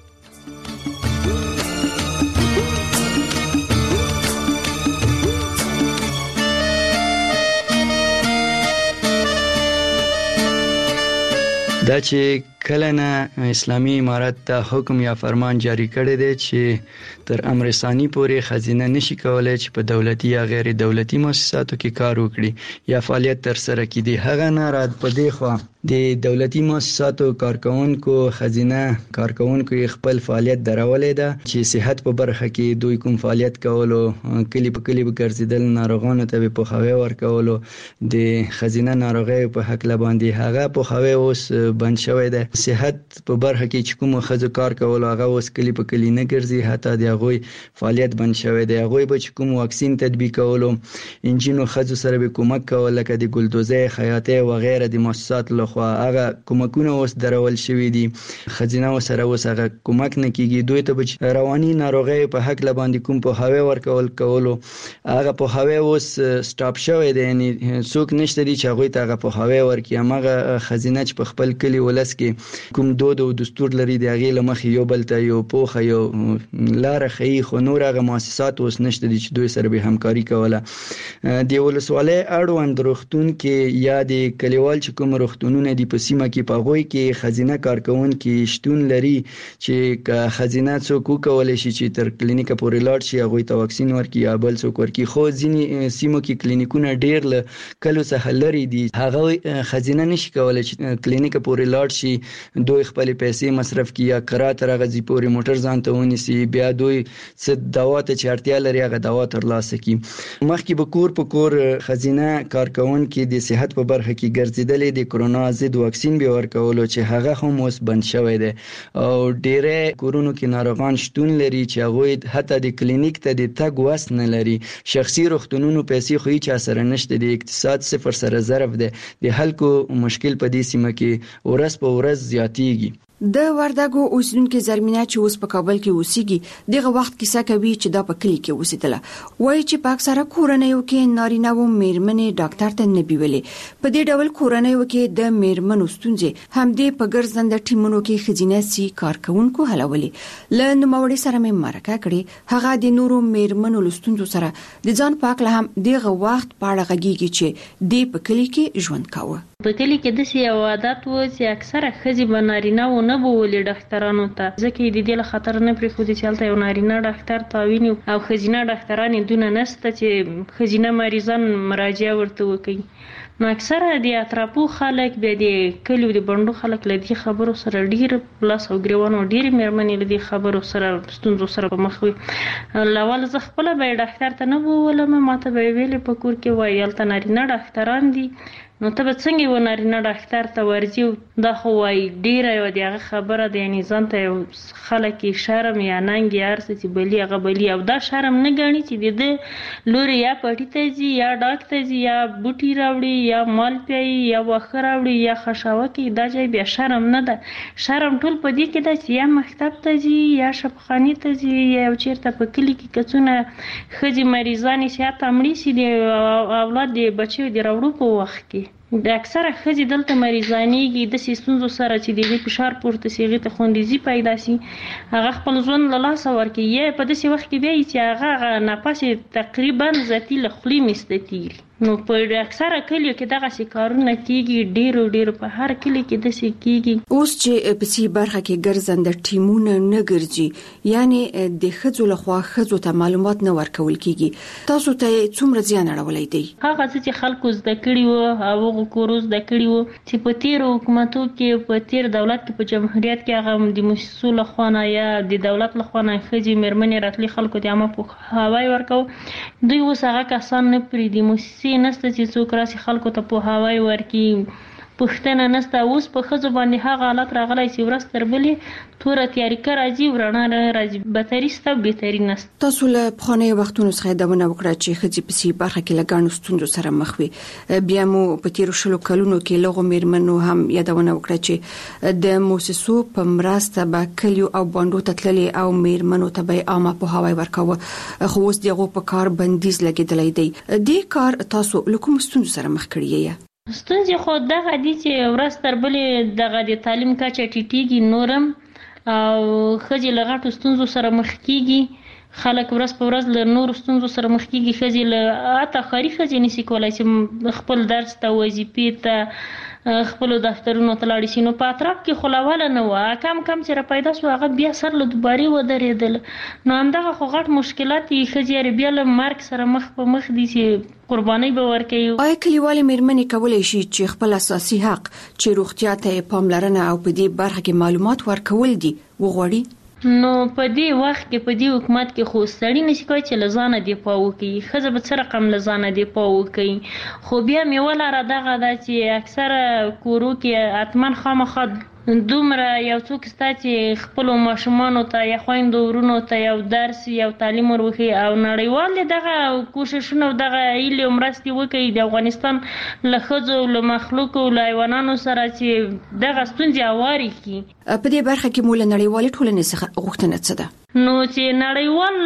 Speaker 3: دا چې کله نه اسلامي امارت ته حکم یا فرمان جاری کړی دی چې تر امر ثانی پورې خزینه نشي کولای چې په دولتي یا غیر دولتي مؤسساتو کې کار وکړي یا فعالیت تر سره کړي هغه نه رات پدې خو د دولتي مؤسساتو کارکونکو خزینه کارکونکو خپل فعالیت درولې ده چې صحت په برخه کې دوی کوم فعالیت کولو کلی په کلی ګرځیدل ناروغانو ته په خوي ورکولو د خزینه ناروغي په حق لباندې هغه په خوي اوس بند شوی ده صحت په برخه کې چې کوم خزو کار کول هغه اوس کلی په کلی نه ګرځي حتی د هغه فعالیت بند شوی دی هغه به چې کوم واکسین تطبیق کولو انجینو خزو سره به کومک کول لکه د ګلدوزه خیاطه و غیره د مؤسسات له لخوا هغه کومکونه اوس درول شوی دي خزینه وسره اوس هغه کومک نه کیږي دوی ته رواني ناروغي په حق لباندې کوم په هاوی کولو هغه په هاوی اوس سټاپ شوی دی یعنی څوک نشته دي چې هغه ته هغه په هاوی ورکی هغه خزینه چې په خپل کلی ولس کې کوم دود او دستور لري دی هغه لمخ یو بل ته یو پوخه یو لار خي خو نور هغه مؤسسات اوس نشته دي چې دوی سره به همکاري کوله دی ولسواله اړوند روغتون کې یا د کلیوال چې کوم روغتونونه دي په سیمه کې پاغوي کې خزینه کارکون کې شتون لري چې خزینه څوک کولای شي چې تر کلینیک پورې لاړ شي هغه ته واکسین ورکړي یا بل څوک ورکړي خو ځینې سیمو کې کلینیکونه ډېر له کلو څخه لري دي هغه خزینه نشي کولای چې کلینیک پورې لاړ شي دوی خپل پیسې مصرف کړي یا کرا تر غزي پورې موټر ځان ته ونیسي بیا دوی څه دوا ته چارتیا لري هغه دوا ترلاسه کړي مخکې به کور په کور خزینه کارکون کې د صحت په برخه کې ګرځیدلې د کرونا ضد واکسین به ورکولو چې هغه هم اوس بند شوی دی او ډېر کورونو کې ناروغان شتون لري چې هغه حتی د کلینیک ته د تګ وس نه لري شخصي روغتونونو پیسې خو هیڅ اثر نشته د اقتصاد صفر سره ضرب دی د خلکو مشکل په دې سیمه کې ورځ په ورځ زیاتیږي
Speaker 22: د وردګو اوسیدونکو زرمینه چې اوس په کابل کې اوسېږي دغه وخت کیسه کوي چې دا په کلی کې اوسېدله وایي چې په اکثره کورنیو کې نارینه و میرمنې ډاکټر ته نه بیولې په دې ډول کورنیو کې د میرمنو ستونزې همدې په ګرځنده ټیمونو کې خزینه سي کارکونکو حلولې ل نوموړي سره مې مرکه کړې هغه د نورو میرمنو لستونزو سره د ځان پاک له هم دغه وخت پاړه غږیږي چې د په کلی کې ژوند کاوه
Speaker 23: په کلی کې د سی عادت و چې اکثره خزي بنارینه و نه بولې ډاکټرانو ته ځکه د دې له خطر نه پرې خو دې چلته یو نارینه ډاکټر تاویني او خزینه ډاکټرانو دونه نسته چې خزینه مریضان مراجعه ورته وکړي نو اکثره د اطرافو خلک به د کلیو د بندو خلک لدی خبرو سره ډیر پلاس او ګریوانو ډیر مېرمنې لدی خبرو سره ستونزو سره په مخ وي لول ز خپل به ډاکټر ته نه بولم ماته به ویلې په کور کې وایي الته نارینه ډاکټران دي نو ته به څنګه و نارینه ډاکټر ته ورځي دا خو وایي ډیره یو دغه خبره د یعنی ځان ته خلک شرم یا ننګ یا ارس چې بلی هغه بلی او دا شرم نه غاڼي چې د لوري یا پټی ته ځي یا ډاکټر ځي یا بوټي راوړي یا مال پیي یا وخر راوړي یا خشاوه کې دا ځای بیا شرم نه ده شرم ټول په دې کې ده چې یا مکتب ته ځي یا شفخانی ته ځي یا چیرته په کلی کې کڅونه خځې مریضانې سیات امړي سي د اولاد د بچو د راوړو په وخت کې د اکثره خځې دلته مریضانېږي د ستونزو سره چې دغه فشار پورته سیغه ته خوندېزي پیدا سي هغه خپل ژوند له لاسه ورکړي یا په داسې وخت کې بیا چې هغه نفس تقریبا ذاتي له خولې مستتیږي نو په اکثره کلیو کې دغه سکارونه کیږي ډیرو په هر کلی کې د سکیږي
Speaker 22: اوس چې په سی برخه کې ګرځنده ټیمونه نه ګرځي یعنی د خځو لخوا خځو ته معلومات نه ورکول کیږي تاسو ته څومره زیان اړولای دی
Speaker 23: هغه چې خلکو زده کړي وو او کوروز د کړي وو چې په تیر حکومتو کې په تیر دولت کې په جمهوریت کې هغه د مسؤل لخوا یا د دولت لخوا نه خځې مېرمنې راتلي خلکو ته عامه په هواي ورکو دوی اوس هغه کسان نه پری دي نسته چې څوک راسي خلکو ته په هواي ورکی پښتنه نسته اوس په خزو باندې هغه حالت راغلی چې ورځ تر بلې تور تیاری راځي ورانه راځي بتریسته بهتري نست
Speaker 22: تاسو له خانه وختونو څخه دونه وکړه چې خځې په سی برخه کې لګانو ستونزو سره مخ وي بیا مو په تیر شلو کلونو کې لغو میرمنو هم یادونه وکړه چې د موسسو په مرسته به کلیو او باندو تتللي او میرمنو ته به عامه په هواي ورکاوه خو اوس دغه په کار بندیز لګیدلای دی دې کار تاسو لکه ستونزو سره مخ کړی یا
Speaker 23: ستونزې خو دغه دي چې ورځ تر بلې دغه د تعلیم کچه ټیټیږي نورم او خځې له غټو ستونزو سره مخ کیږي خلک ورځ په ورځ له نورو ستونزو سره مخ کیږي خځې له اته خاري خځې نشي کولای چې خپل درس ته وظیفې ته خپل دفترونو ته لاړ شي نو په اطراف کې خلاواله نه و کم چې را پیدا سو هغه بیا سر له دوباري ودرېدل نو همدغه خو غټ مشکلات یې خځې بیا له مرګ سره مخ په مخ دي چې قرباني به ورکوي
Speaker 22: آیا کلیوالي میرمنې کولای شي چې خپل اساسي حق چې روغتیا ته پاملرنه او په دې برخه کې معلومات ورکول دي وغواړي
Speaker 23: نو په دې وخت کې په دې حکومت کې خو سړی نشي کوي چې لزانه دی پاو کوي خزه به سره رقم لزانه دی پاو کوي خو بیا میوله را دغه د چې اکثره کورو کې اتمن خامخا دومره یو څوک ستا چې خپلو ماشومانو ته یا خویندو ورونو ته یو درس یو تعلیم وروښي او نړیوال دغه کوششونه او دغه هیلې او مرستې وکړي د افغانستان له ښځو له مخلوقو له حیوانانو سره چې دغه ستونزې هوارې کړي.
Speaker 22: په دې برخه کې مو له نړیوالې ټولنې څخه غوښتنه څه ده؟
Speaker 23: نو چې نړیوال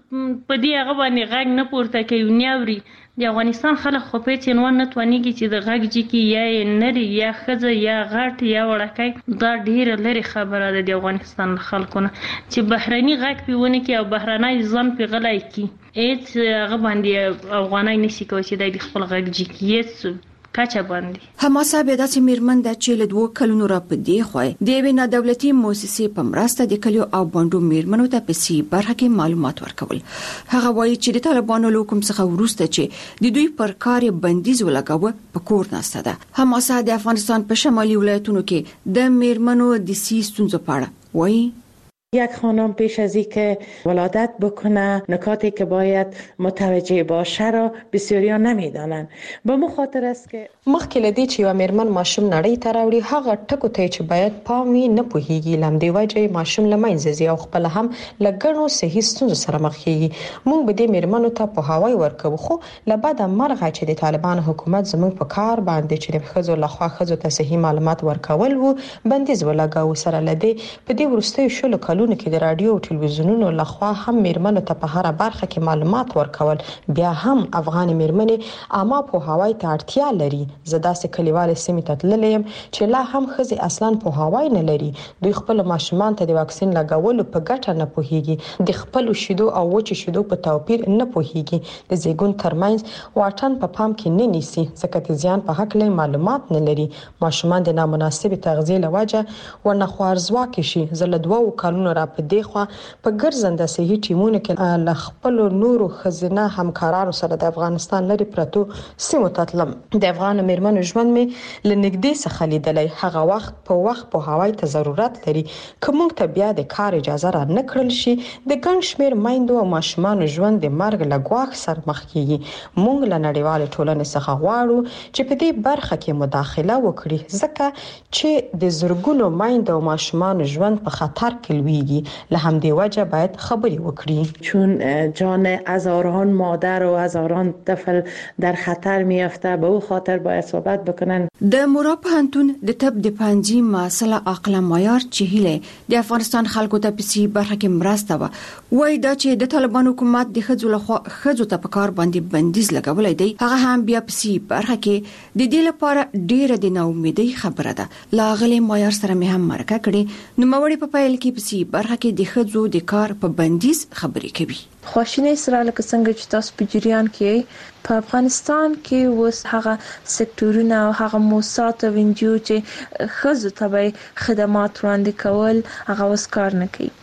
Speaker 23: په دې هغه باندې غږ نه پورته کوي نه اوري. د افغانستان خلک خو په هېڅ عنوان نه توانېږي چې د غږ جګي یا یې نري یا ښځه یا غټ یا وړکی دا ډېره لرې خبره ده د افغانستان له خلکو نه چې بهرني غږ پې ونه کړي او بهرنی ځان پې غلی کړي. هېڅ هغه باندې افغانی نشي کولی چې دی د خپل غږ جګي هېڅ کچه باندې.
Speaker 22: حماسه بیا داسې میرمن ده چې له 2 کلونو را په دې خوای د یوې نادولتي مؤسسې په مرسته د کلیو او بانډو میرمنو ته په سي برخه کې معلومات ورکول. هغه وایي چې د طالبانو له حکم څخه وروسته چې د دوی پر کار بندیز ولګاوه په کور ناسته ده. حماسه د افغانستان په شمالي ولایتونو کې د میرمنو د سي ستونزو په اړه وایي
Speaker 24: یک خانم پیش از اینکه ولادت بکنه نکاتی که باید متوجه باشه را بسیاریا نمیدانند. به مو خاطر است که
Speaker 4: مخکې لدی چې یو میرمن ماشوم نړۍ ته راوړي هغه ټکو ته چې باید پامي نه پوهیږي لمدې وجه ماشوم لمنځه ځي او خپل هم لګنو صحي ستونزو سره مخ کیږي. موږ به د میرمنو ته په هواي ورکو خو لبد مرغه چې د طالبان حکومت زموږ په کار باندې چې د خزو لخوا خزو ته صحي معلومات ورکول وو بندیز ولګاو سره لدی په دې ورستیو شلو کلونو کې د رادیو او ټلویزیونونو لخوا هم میرمنو ته په هر برخه کې معلومات ورکول بیا هم افغان میرمنې اما په هواي ته اړتیا لري. زدا سه کلیوالې سیمې ته تللم چې لا هم خزي اصلا په هواي نه لري. دوی خپل ماشومان ته د واکسین لګولو په ګټه نه پوهیږي. د خپل شیدو او وچ شیدو په توپیر نه پوهیږي. د زیګون ترمنځ واټن په پام کې نه نیسي ځکه چې ځان په حق له معلومات نه لري. ماشومان د نامناسب تغذیه لوجه ورنه خوارزواک شي. زله 2 کلونو را په دی خو په ګرځنده صحي ټیمونو کې ل خپل نورو خزینه همکارانو سره د افغانستان لري پرتو سیمو تطلم. د افغان میرمنو ژوند می لنګدې څخه لیدلې هغه وخت په هواي ته ضرورت لري. کوم ته بیا د کار اجازه را نکړل شي د ګڼ شمیر مایندو او ماشومان ژوند د مرګ لګواخ سر مخ کیږي. موږ له نړیوال ټولنې څخه غواړو چې په دې برخه کې مداخله وکړي ځکه چې د زرګونو مایندو او ماشومان ژوند په خطر کې لویږي. له همدې وجه باید خبري وکړي
Speaker 24: چون جان هزاران مادر و هزاران طفل در خطر میافته به او خاطر باید صحبت بکنن.
Speaker 22: د مورا پوهنتون د طب د پنځي مسله عقل معیار چهیله د افغانستان خلکو ته په سي برخه کې مرسته وای دا چې د طالبان حکومت د خځو ته په کار باندې بندیز لګولای دی هغه هم بیا په سي برخه کې د دې لپاره ډیره د ناامیدۍ خبره ده. لاغلی معیار سره مې هم مرکه کړي نو موري په پایل کې په سي برخه کې د خځو د کار په بندیز خبرې کوي.
Speaker 5: خواشینی سره لکه څنګه چې تاسو په جریان کې په افغانستان کې اوس هغه سکتورونه او هغه موسسات او انجیو چې خزو ته خدمات وړاندې کول هغه اوس کار نه کوي.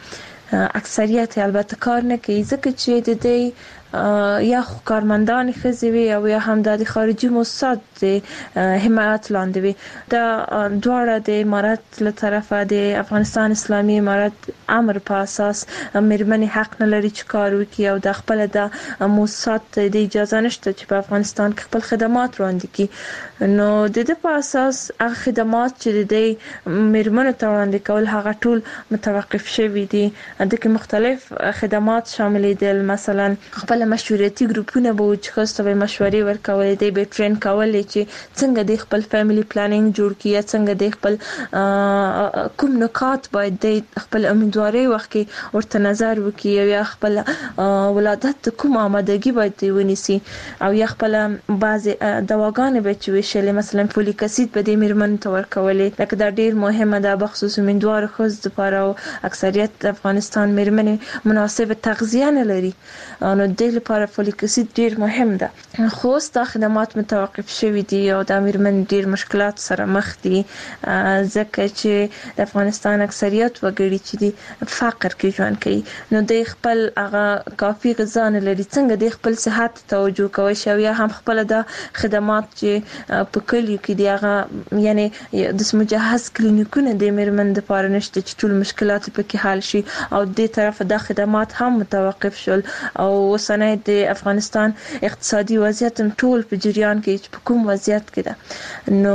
Speaker 5: اکثریت البته کار نه کوي ځکه چې د دې یا کارمندان خزوی او یا هم د خارجي موسسات حمایت لاندې وي. د دواړه د امارات له طرفه د افغانستان اسلامي امارات امر په اساس میرمنې حق نه لري چې کار وکړي او د خپل د موسسات د اجازه نشته چې په افغانستان کې خپل خدمات وړاندې کړي. نو د دې په اساس هغه خدمات چې د میرمنو ته وړاندې کول هغه ټول متوقف شوي دي. د کې مختلف خدمات شامل دي مثلا خپل مشورتي ګروپونه به چې خاصه به مشورې ورکولې دی به ټرین کولې چې څنګه د خپل فیملی پلانینګ جوړ کړي څنګه د خپل کوم نکات باید د خپل امیدواري وخت کې ورته نظر وکړي یا خپل ولادت کوم آمادګي باید ونیسي او یا خپل بعض دواګانې به چې وشلې مثلا فولیک اسید به د میرمن ته ورکولې لکه دا ډیر مهمه ده بخصوص امیدوار خزو لپاره او اکثریت د افغانستان میرمنې مناسب تغذیه نه لري نو د لپاره فولیک اسید ډیر مهم ده. خو دا خدمات متوقف شوي دي او د میرمن ډیر مشکلات سره مخ دي ځکه چې د افغانستان اکثریت وګړي چې دي فقر کې ژوند کوي نو د خپل هغه کافي غذا نه لري څنګه د خپل صحت توجه کوي شو یا هم خپل د خدمات چې په کلیو کې دی هغه یعنی د مجهز کلینیکونه د میرمن لپاره نشته چې ټول مشکلات پکې حل شي او د طرف د خدمات هم متوقف شول او وسنه ځواني د افغانستان اقتصادي وضعیت ټول په جریان کې په کوم وضعیت کې ده، نو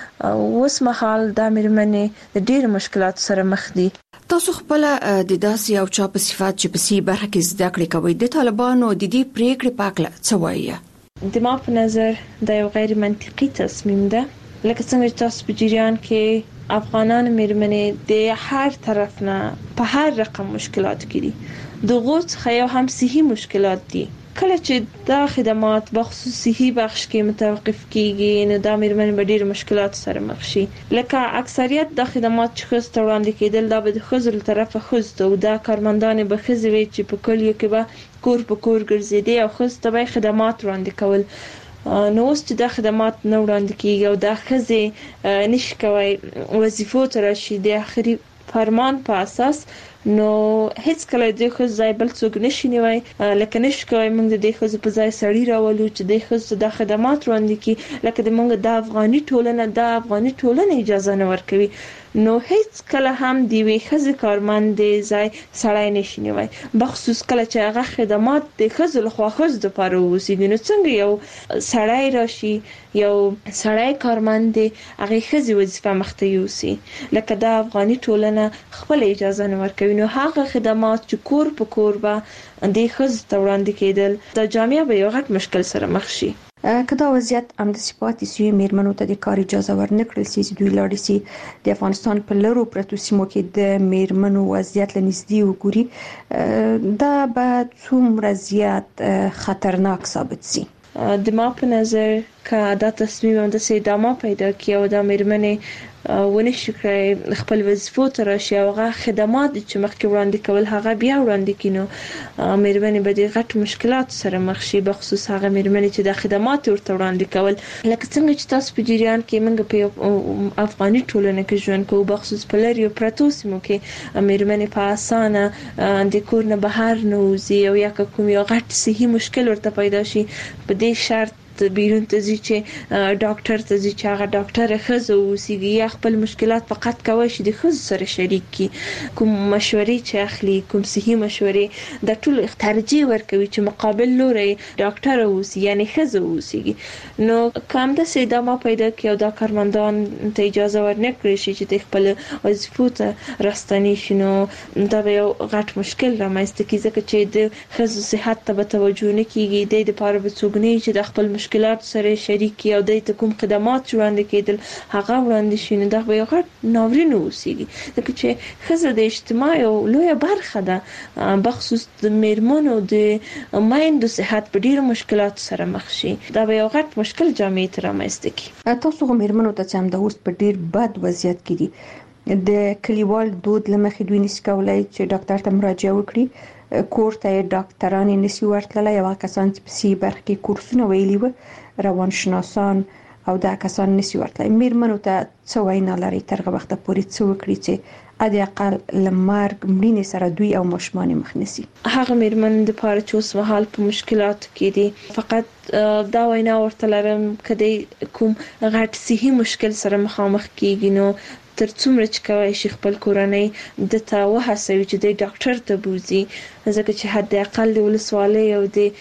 Speaker 5: اوس مهال د میرمنې د ډېر مشکلات سره مخ دي.
Speaker 22: تاسو خپل د داسې او چا په صفات چې په سی برخه کې زده کړې کوي د طالبانو د دې پریکړې پاکله څه وایي؟
Speaker 5: د ما په نظر د یو غیر منطقي تصمیم ده، لکه څنګه چې تاسو په جریان کې افغانان میرمنې د هر طرف نه په هر رقم مشکلات کې دي، د غوڅ خیا هم صحي مشکلات دي. کله چې دا خدمات بخصوص صحي بخش کې متوقف کیږي نو دا میرمن به ډېر مشکلات سره مخ شي. لکه اکثریت د خدمات چې خص وړاندې کېدل دا به د خزر طرفه خص ته او دا کارمندان به خزوي چې په کلیو کې به کور په کور ګرځېدي او خص ته به خدمات وړاندې کول. نو اوس چې دا خدمات نه وړاندې کیږي او دا خزه نشي کوي وظیفو ته راشي د اخري فرمان په اساس، نو هیڅ کله د خو ځای بل څوک نشي نیوي، لکه نشي کوي موږ د خو په ځای سړی راولو چې د خو د خدمات وړاندې کی، لکه د موږ د افغاني ټولنه اجازه نه ورکوي. نو هیڅ کله هم دی وی خزه کارمند ځای سړی نشي نیوي، بخصوص کله چې هغه خدمات د خزل خواخوز د پاره وسیږي. نو څنګه یو سړی راشي یو سړی کارمند هغه خزه وظیفه مخته یوسي، لکه د افغاني ټولنه خپل اجازه نه ورکوي. نو هغه خدمات چې کور په کور به د خزه وړاندې کېدل د جامعه به یو غټ مشکل سره مخ شي.
Speaker 22: کدا وضعیت هم د سپاتې سوی میرمنو ته د کار اجازه ورنکړل سي چې دوی لاړ سي د افغانستان په لرو پرتو سیمو کې د میرمنو وضعیت لنږدې وګوري، دا به څومره زیات خطرناک ثابت سي؟
Speaker 5: د ما په نظر که دا تصمیم هم د ادامه پیدا کړي او د میرمنې ونشي کوي خپل وظیفو ته راشي او هغه خدمات چې مخکې وړاندې کول هغه بیا وړاندې کینو، میرمنې به د غټ مشکلات سره مخ شي، بخصوص هغه میرمنې چې د خدمات ورته وړاندې کول. لکه څنګه چې تاسو په جریان کې موږ په افغاني ټولنه کې ژوند کوو، بخصوص په لري پرتو سیمو کې میرمنې په اسانه د کور نه بهر نه وځي او یا کوم یو غټ صحي مشکل ورته پیدا شي په دې شرط بیرون ته ځي چې ډاکټر ته ځي چې هغه ډاکټر خزه اوسېږي یا خپل مشکلات فقط کوي چې د خزه سره شریک کی، کوم مشورې چې اخلي کوم صحي مشورې د ټول ترجیح ورکوي چې مقابل لوري ډاکټر اوسي یعنی خزه اوسېږي. نو کوم د ادامه پیدا کړي او د کارمندان ته اجازه ورنکړي شي چې د خپل وظیفو ته راستنی شي، نو دا به یو غټ مشکل رامنځته کیږي چې د خزه صحت ته توجه نه کیږي، د لپاره به څوګنی چې د خپل مشکلات سره شریک او د کوم خدمات وړاندې کېدل هغه وړاندې شي، نو دا به یو غټ ناورین اوسېږي. ځکه چې خزه د اجتماع یو لویه برخه ده، بخصوص د میرمنو د مایندو صحت په ډیرو مشکلات سره مخ شي، دا به یو غټ مشکل جامعې ته رامنځته کړي.
Speaker 22: تاسو میرمنو ته چې هم د اوس په ډیر بد وضعیت کې دي د کلیوال دود لمخې دوی نشي کولای چې ډاکټر ته مراجعه وکړي، کور ته ډاکټران نشي ورتللی، یو کسان چې په سی برخه کې کورسونه ویلي و روانشناسان او دا کسان نشي ورتللی. میرمنو ته څه وینا لري ترغه وخت پورې څه وکړي چې ادي اقل لمرګ مړینې سره دوی او ماشومان مخ نشي؟
Speaker 5: هغه میرمن د پاره چې اوس مهال په مشکلات کې دي فقط دا وینا ورته لرم کدی کوم غټ صحي مشکل سره مخامخ کیږي نو تر څومره چې کوي شي خپل کورنۍ د تا وهڅوي چې د ډاکټر ته بوزي، ځکه چې حد اقل د ولسوالۍ او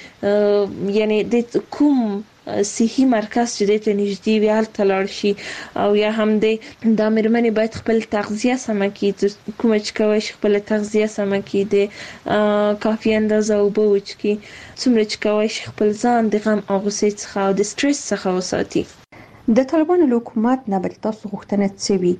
Speaker 5: د یعنی د کوم صحي مرکز چې د ته نږدې وي هلته لاړ شي، او یا هم د میرمنې باید خپل تغذیه سمه کړي، کوم چې کوي شي خپل تغذیه سمه کړي، د کافي اندازه اوبه وڅښي، څومره چې کوي شي خپل ځان د غم او غوسې څخه او د سټرس څخه وساتي.
Speaker 22: د طالبانو حکومت نه بل تاسو غوښتنه څه وي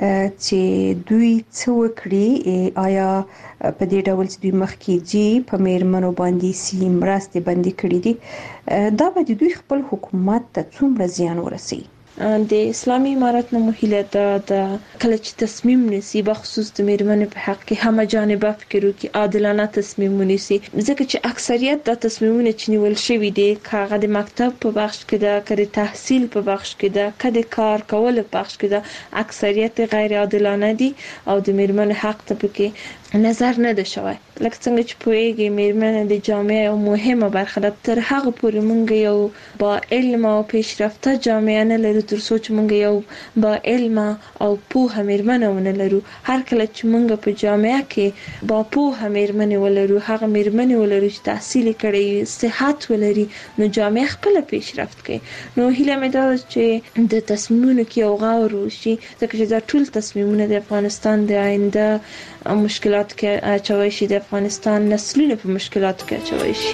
Speaker 22: چې دوی څه وکړي؟ آیا په دې ډول چې دوی مخکې ځي په میرمنو باندې سي مرستې بندي کړې دي، دا به دوی خپل حکومت ته څومره زیان ورسوي؟
Speaker 5: د اسلامي امارت نه مهله د کله چې تصمیم نیسي بخصوص د میرمنو په حق کې همه جانبه فکر وکړي، عادلانه تصمیم ونیسي، ځکه چې اکثریت د تصمیمونه چې نیول شوي دي کاغه د مکتب په بخش کې ده، کړي تحصیل په بخش کې ده، کړي کار کول په بخش کې ده، اکثریت غیر عادلانه دي او د میرمنو حق ته پکې نظر نه ده شوی. لکه څنګه چې پوهیږي میرمن د جامعه یو مهمه برخه ده. تر هغه پورې موږ یو با علم او پیشرفته جامعه نه لرو تر څو چې موږ یو با علم او پوهه میرمن ونه لرو. هر کله چې موږ په جامعه کې با پوهه میرمن ولرو، هغه میرمن ولرو چې تحصیل کړي، صحت ولري، نو جامعه خپل پیشرفت کوي. نو هیله مې ده چې د تصمیمونو کې یو غور وشي، ځکه چې دا ټول تصمیمونه د افغانستان د آینده مشکلات کې اچوي شي، د افغانستان نسلونه په مشکلات کې اچوي شي.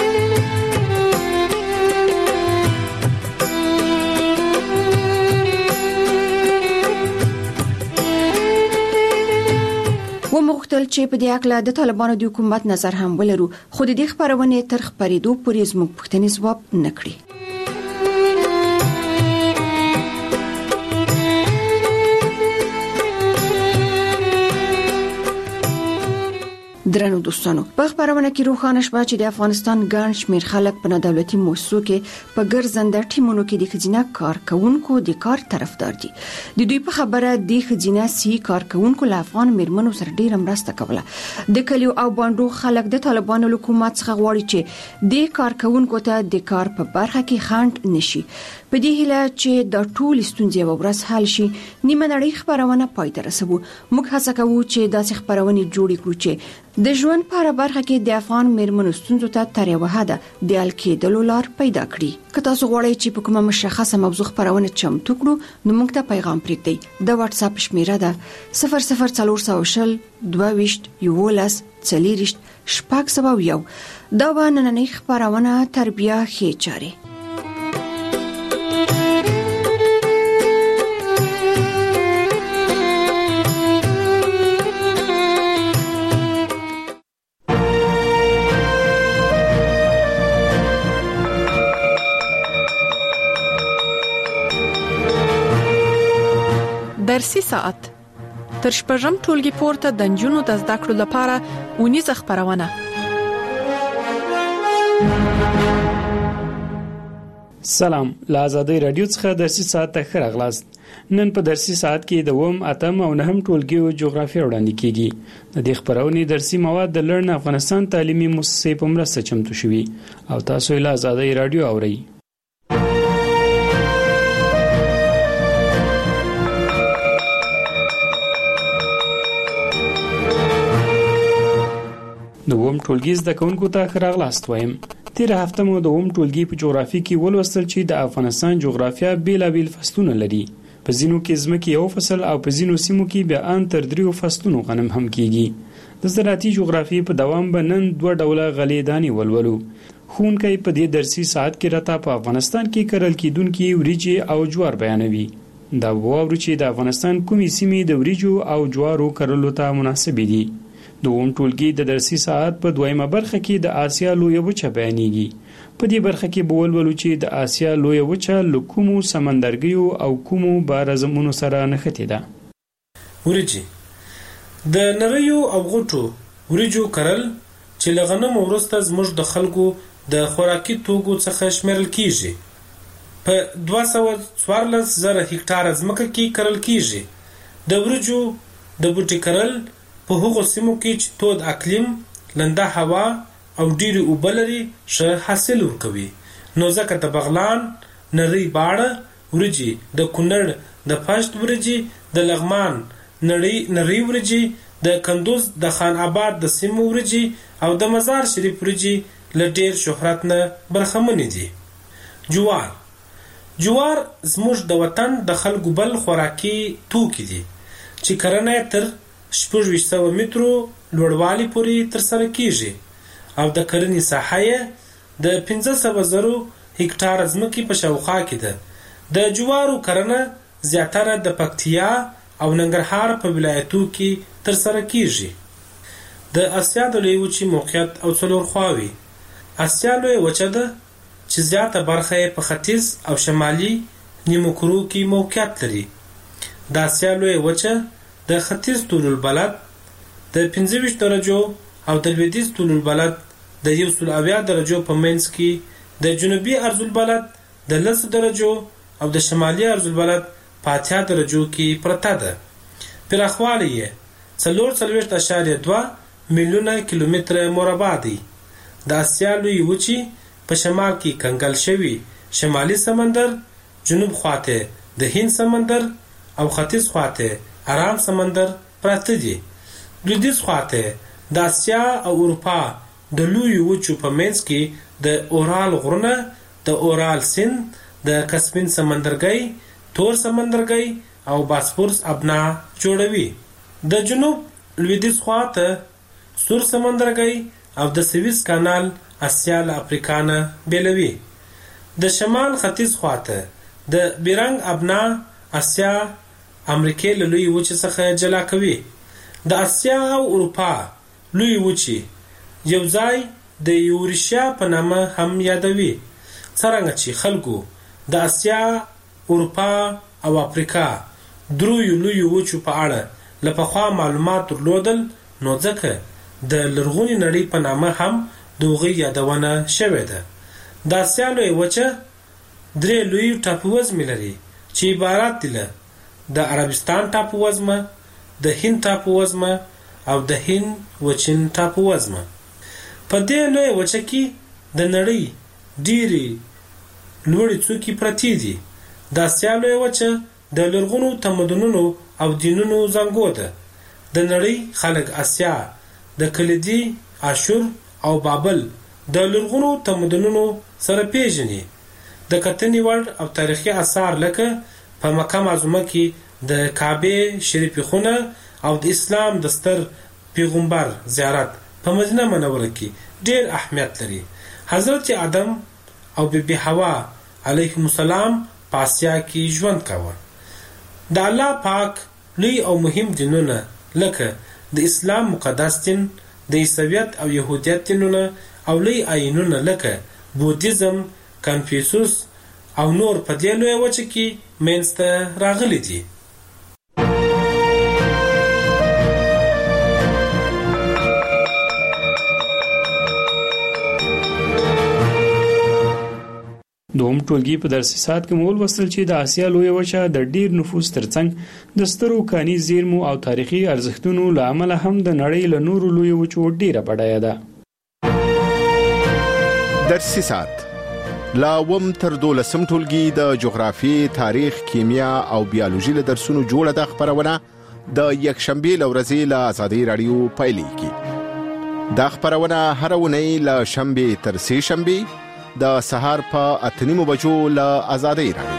Speaker 22: ومغتل چې په دې اړه د طالبانو د حکومت نظر هم ولرو، خو د دې خبرونه تر خبرېدو پورې زموږ پوښتنې ځواب نکړي. درنو دوستانو، په خبرونه کې روښانه شوه چې د افغانستان ګڼ شمېر خلک په دولتي مؤسسو کې په ګرځنده ټیمونو کې د خزینه کارکونکو د کار طرفدار دي. د دوی په خبره د خزینه سي کارکونکو له افغان میرمنو سره ډیره مرسته کوله. د کلیو او باندو خلک د طالبانو حکومت څخه غواړي چې د کارکونکو ته د کار په برخه کې خنډ نشي. په دې هیله چې د ټول ستونزې ورځ حل شي، نیمه نړۍ خبرونه پای ته رسوو. موږ هڅه کوو چې داسې خبرونه جوړ کړو چې د ژوند په اړه برخه کې د افغان میرمنو ستونزو ته تر یوه حده د حل کېدلو لار پیدا کړي. که تاسو غواړئ چې په کومه مشخصه موضوع خبرونه چمتو کړو، نو موږ ته پیغام پرېږدئ. د واتس اپ شمیره ده 00420 22 11 40 601. دا به نننۍ خبرونه تربیه ښې چارې.
Speaker 6: درسي ساعت تر شپږم ټولګي پورته د نجونو د زده کړو لپاره اونیزه خبرونه.
Speaker 7: سلام، له آزادۍ رادیو څخه درسي ساعت ته ښه راغلاست. نن په درسي ساعت کې د 8 او 9 ټولګیو جغرافیه وړاندې کیږي. د دې خبرونې درسي مواد د لرن افغانستان تعلیمي مؤسسې په مرسته چمتو شوي او تاسو له آزادۍ رادیو اورئ. د ووم ټولګي زده کوونکو ته ښه راغلاست وایم. تیره هفته مو د ووم ټولګي په جغرافي کې ولوستل چې د افغانستان جغرافیا بیلابیل فصلونه لري. په ځینو کې ځمکې یو فصل او په ځینو سیمو کې بیا ان تر 3 فصلونو غنم هم کیږي. د زراعتي جغرافي په دوام به نن 2 ډوله غلې دانې ولولو. ښوونکی په دې درسي ساعت کې راته په افغانستان کې کرل کېدونکي وریجې او جوار بیانوي. دا واورو چې د افغانستان کومې سیمې د وریجو او جوارو کرلو ته مناسبې دي. د ووم ټولګي د درسي ساعت په دویمه برخه کې د آسیا لویه وچه بیانېږي. په دې برخه کې به ولولو چې د آسیا لویه وچه له کومو سمندرګیو او کومو بارزمونو سره نښتې ده.
Speaker 8: وریجې د نریو او غټو وریجو کرل چې له غنمو وروسته زموږ د خلکو د خوراکي توکو څخه شمیرل کیږي. په 214,000 هکتاره ځمکه کې کرل کیږي. د وریجو د بوټي کرل په هغو سیمو کې چې تود اقلیم، لنده هوا او ډیری اوبه لري ښه حاصل ورکوي. نو ځکه د بغلان، نری باړه وریجې، د کونړ د پشت وریجې، د لغمان نری وریجې، د کندوز د خان آباد د سیمو وریجې او د مزار شریف وریجې له ډیر شهرت نه برخمنې دي. جوار زموږ د وطن د خلکو بل خوراکي توکي دي چې کرنه تر 600 مترو لوړوالي پورې ترسره کیږي او د کرنې ساحه یې د 500,000 هکتاره ځمکې په شاوخوا کې ده. د جوارو کرنه زیاتره د پکتیا او ننګرهار په ولایتو کې ترسره کیږي. د اسیا د لویې وچې موقعیت او څلور خواوې. اسیا لویه وچه ده چې زیاته برخه یې په ختیځ او شمالي نیمو کرو کې موقعیت لري. د اسیا لویه وچه د ختیځ طول البلد د 25 درجو او د لویدیځ طول البلد د 170 درجو په منځ کې، د جنوبي عرض البلد د 10 درجو او د شمالي عرض البلد په 80 درجو کې پرته ده. پراخوالی یې 4.2 میلیونه کیلومتره مربع دی. د اسیا لوی وچی په شمال کې کنګل شوی شمالي سمندر، جنوب خواته د هند سمندر او ختیځ خواته ارام سمندر پراته دي. لویدیځ خواته د اسیا او اروپا د لوی وچو په منځ کې د اورال غرونه، د اورال سیند، د کسپین سمندرګي، تور سمندرګي او باسفورس ابنا جوړوي. د جنوب لویدیځ خواته سور سمندرګي او د سویس کانال اسیا له افریقا نه بیلوي. د شمال ختیځ خواته د بیرنګ ابنا اسیا امریکا له لوی وچې څخه جلا کوي. د اسیا او اروپا لوی وچې یو ځای د یوریشیا په نامه هم یادوي. څرنګه چې خلکو د اسیا، اروپا او افریقا دریو لوی وچو په اړه له پخوا معلومات درلودل، نو ځکه د لرغونې نړۍ په نامه هم د هغې یادونه شوې ده. د اسیا لوی وچه 3 لوی ټاپووزمې لري چې عبارت دي له د عربستان ټاپووزمه، د هند ټاپووزمه او د هند وچین ټاپووزمه. په دې لوی وچه کې د نړۍ ډېری لوړې څوکې پرتې دي. د اسیا لوی وچه د لرغونو تمدنونو او دینونو زانګو ده. د نړۍ خلک اسیا د کلیدي، اشور او بابل د لرغونو تمدنونو سره پیژني. د کتنې وړ او تاریخي آثار لکه په مکه معظمه کې د کعبه شریفه خونه او د اسلام د ستر پیغمبر زیارت په مدینه منوره کې ډېر اهمیت لري. حضرت آدم او بیبي حوا علیهم السلام په اسیا کې ژوند کاوه. د الله پاک لوی او مهم دینونه لکه د اسلام مقدس دین، د عیسویت او يهودیت دینونه او لوی آیینونه لکه بودیزم، کنفیوسوس او نور په دې لوی وچه کې منځته راغلي دي.
Speaker 7: دوم ټولګي په درسي ساعت کې مول وصل چې د اسیا لوی وچه د ډیر نفوس ترڅنګ د سترو کاني زیرمو او تاریخي ارزښتونو له امله هم د نړۍ له نورو لوی وچو ډیره بډایه ده.
Speaker 15: درسي ساعت لا وم تر 12 ټولګي د جغرافي، تاریخ، کیمیا او بیولوژي له درسونو جوړه د خبرونه د یکشنبه لورځي له آزادۍ رادیو پایلې کی. دا خبرونه هر ونی له شنبه تر سه شنبه د سهار په 8:30 بجو له آزادۍ رادیو.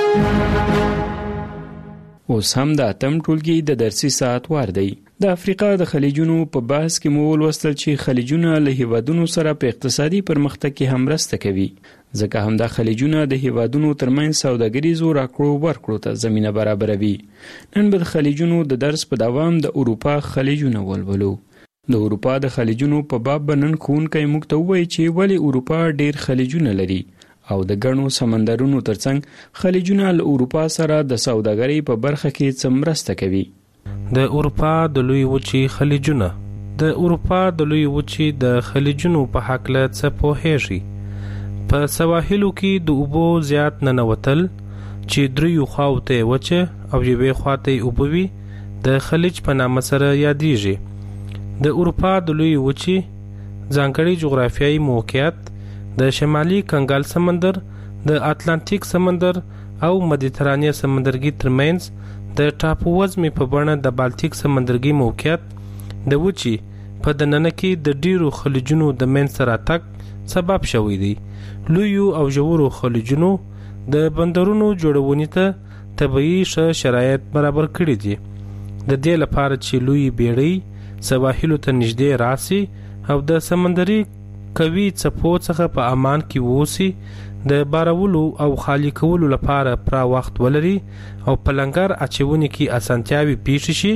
Speaker 7: اوس هم د اتم ټولګي د درسي ساعت وار دی. د افریقا د خلیجونو په بحث کې مول وستل چې خلیجونه له هیوادونو سره په اقتصادي پرمختګ کې هم مرسته کوي، ځکه هم د خلیجونه د هیوادونو ترمنځ سوداګریزو راکړو ورکړو ته زمينه برابروي. نن به خلیجونو د درس په دوام د اروپا خلیجونه ولولو. د اروپا د خلیجونو په باب بنن کوونکې موږ ته وایي چې ولی اروپا ډیر خلیجونه لري او د ګڼو سمندرونو ترڅنګ خلیجونه له اروپا سره د سوداګرۍ په برخه کې څه مرسته کوي.
Speaker 11: د اروپا د لوی وچی خلیجونه د اروپا د لوی وچی د خلیجونو په حق له څه پوهیږي. په سواحلو کې د اوبو زیات ننوتل چې دریو خواته وچه او یوې خواته اوبوي د خلیج په نامه سره یادېږي. د اروپا د لوی وچی ځانګړي جغرافیایي موقعیت د شمالي کنګل سمندر، د اتلانتیک سمندر او مدیترانه سمندرګي ترمنځ د ټاپووزمې په بڼه د بالتیک سمندرګي موقعیت د وچی په دننه کې د ډیرو خلیجونو د منځ راتګ سبب شوی دی. لویو او ژورو خلیجونو د بندرونو جوړونې ته طبیعي شرایط برابر کړي دي. د دې لپاره چې لوی بیړۍ سواحلو ته نږدې راسي او د سمندري کوي څپو څخه په امان کې ووسی، د بارولو او خالی کولو لپاره پرا وخت ولري او په لنګر اچونې کې اسانتیاوي پیښ شي.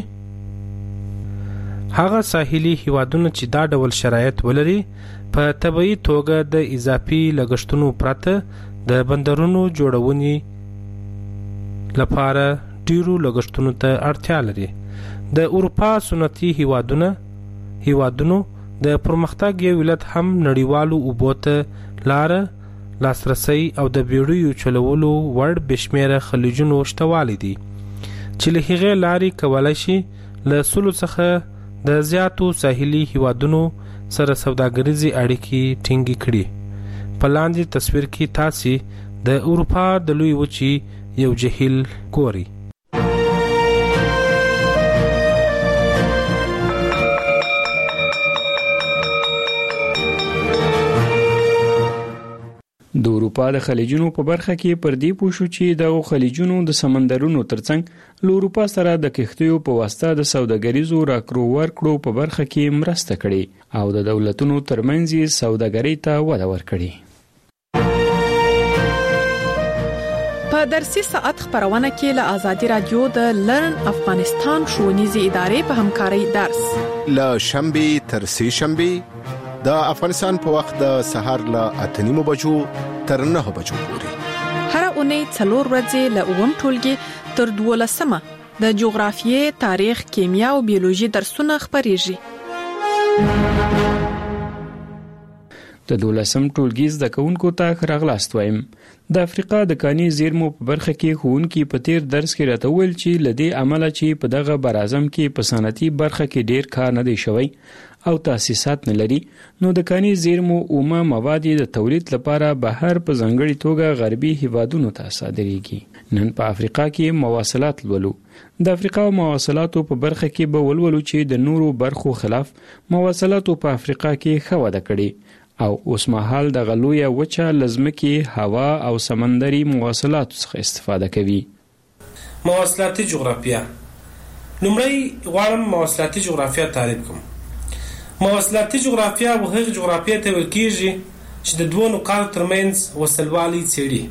Speaker 11: هغه ساحلي هیوادونه چې دا ډول شرایط ولري په طبيعي توګه د اضافي لګښتونو پرته د بندرونو جوړونې لپاره ډیرو لګښتونو ته اړتیا لري. د اروپا سنتي هیوادونو د پرمختګ یو ولادت هم نړیوالو اوبوته لار لاسرسي او د بیړیو چلولو وړ بشمیره خلیجونو شتوالی دي چې له هغه لارې کولای شي له سلو څخه د زیاتو ساحلي هیوادونو سره سوداګریزي اړیکې ټینګې کړي. په لاندې تصویر کې تاسو د اروپا د لوی وچی یو جهیل ګورئ.
Speaker 7: د اروپا د خلیجونو په برخه کې پر دې پوښو چې د خلیجونو د سمندرونو ترڅنګ له اروپا سره د کښتیو په واسطه د سوداګریزو راکړو ورکړو په برخه کې مرسته کړې او د دولتونو ترمنځ سوداګرۍ ته وده ورکړې.
Speaker 6: په درسي ساعت خبرونه کې له آزادي رادیو د لرن افغانستان ښوونیزې ادارې په همکارۍ درس
Speaker 15: له شنبه تر سه شنبه د افغانستان په وخت د سهار له 8:30 بجو تر 9 بجو پورې.
Speaker 6: هر اونۍ 4 ورځې له 9 ټولګي تر 12 د جغرافیې، تاریخ، کیمیا او بیولوژي درسونه خبريږي.
Speaker 7: د 12م ټولګي زده کوونکو ته راغلاست وایم. د افریقا د کاني زیرمو په برخه کې ښوونکي په تیر درس کې راته ویل چې لدې عمله چې په دغه برازم کې په صنعتي برخه کې ډیر کار نه دی شوی او تاسیسات نه لري، نو د کاني زیرمو اومه مواد د تولید لپاره بهر په ځانګړي توګه غربي هیوادونو ته صادریږي. نن په افریقا کې مواصلات لولو. د افریقا مواصلاتو په برخه کې به ولولو چې د نورو برخو خلاف مواصلاتو په افریقا کې ښه وده کړې او اوس مهال د غلویه وچه لزمکي هوا او سمندري مواصلاتو څخه استفاده کوي.
Speaker 8: مواصلاتي جغرافیه. لومړی غواړم مواصلاتي جغرافیه تعریف کوم. مواصلاتي جغرافیه هغه جغرافیه ته ویل کېږي چې د دوه نقاطو ترمنځ وصلوالي څېړي.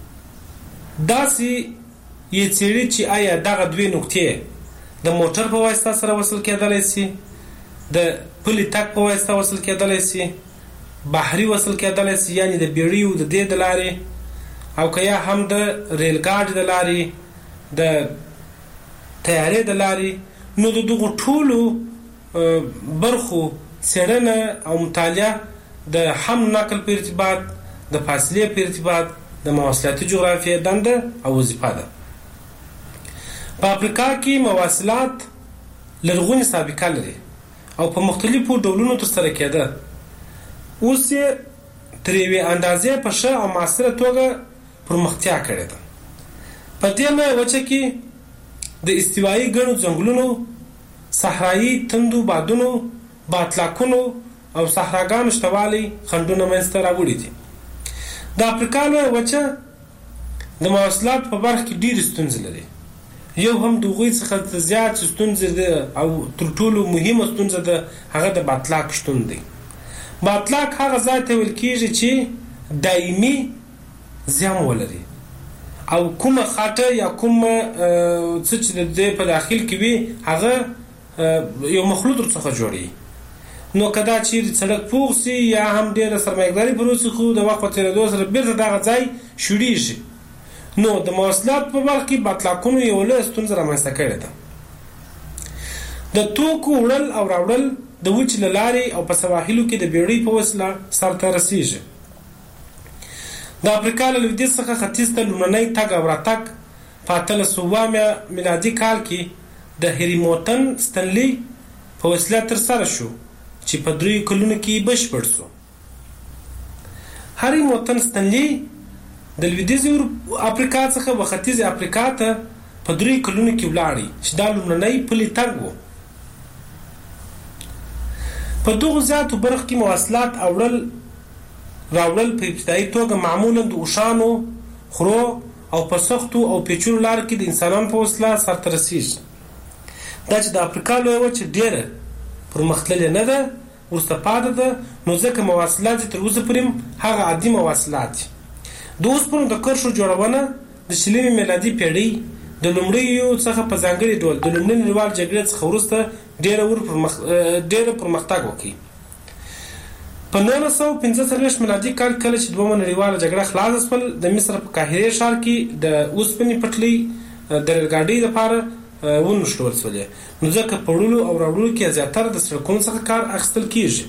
Speaker 8: داسې یې څېړي چې آیا دغه دوه نقطې د موټر په واسطه سره وصل کېدلی شي، د پلي تګ په واسطه وصل کېدلی شي، بحري وصل کېدلی شي، یعنی د بیړیو د دې د لارې، او که یا هم د ریل ګاډي د لارې، د طیارې د لارې. نو د دغو ټولو برخو څېړنه او مطالعه د حمل نقل په ارتباط، د فاصلې په ارتباط د مواصلاتي جغرافیه دنده او وظیفه ده. په افریقا کې مواصلات لرغونې سابقه لري او په مختلفو ډولونو ترسره کېده. اوس یې تر یوې اندازې په ښه او معاصره توګه پرمختیا کړې ده. په دې وچه کې د استوایي ګڼو ځنګلونو، صحرایي تندو بادونو، باطلاقونو او صحراګانو شتوالی خنډونه منځته راوړي دي. د افریقا لویه وچه د مواصلاتو په برخه کې ډېرې ستونزې لري. یو هم د هغوی څخه زیات ستونزې ده او تر ټولو مهمه ستونزه ده هغه د باطلاق شتون دی. باطلاق هغه ځای ته ویل کېږي چې دایمي زیان ولري او کومه خاطه یا کومه څه چې د دې په داخل کې وي هغه یو مخلوط څخه جوړي. نو کدا چې سړک پوخ سي یا هم ډېره سرمایه‌داري پروسه خو د وخت په تېرېدو سره بیرته دغه ځای شوړېږي. نو د مواصلات په برخه کې باطلاقونو یو لویه ستونزه رامنځته کړې ده. د توکو وړل او راوړل د وچې له لارې او په سواحلو کې د بیړۍ په وسیله سرته رسیږي. د افریقا له لویدیځ څخه ختیځ ته لومړنی تګ او راتګ په 1800 میلادي کال کې د هریموتن ستنلي په وسیله ترسره شو چې په 3 کلونو کې بشپړ شو. هریموتن ستنلي د لویدیځ افریقا څخه و ختیځ افریقا ته په 3 کلونو کې ولاړی چې دا لومړنی پلي تګ و. په دغه ذاتو برخه کې مواصلات اوړل راوړل په ابتدایي توګه معمولا د اوښانو، خرو او په سختو او پیچلو لارو کې د انسانانو په وسیله سرته رسیږي. دا چې د افریقا لویه وچه ډېره پرمختللې نه ده، وروسته پاتې ده، نو ځکه مواصلات تر اوسه پورې هغه عادي مواصلات دي. د اوسپنو د کرښو جوړونه د 20 میلادي پیړۍ د لومړیو څخه په ځانګړي ډول د لومړۍ نړیوال جګړې څخه وروسته ډېره پرمختګ وکړي. په 1945 میلادي کال کله چې دویمه نړیواله جګړه خلاصه شول، د مصر په قاهره ښار کې د اوسپنې پټلۍ د ریل ګاډۍ لپاره ونښلول شولې. نو ځکه په وړلو او راوړلو کې زیاتره د سړکونو څخه کار اخیستل کېږي.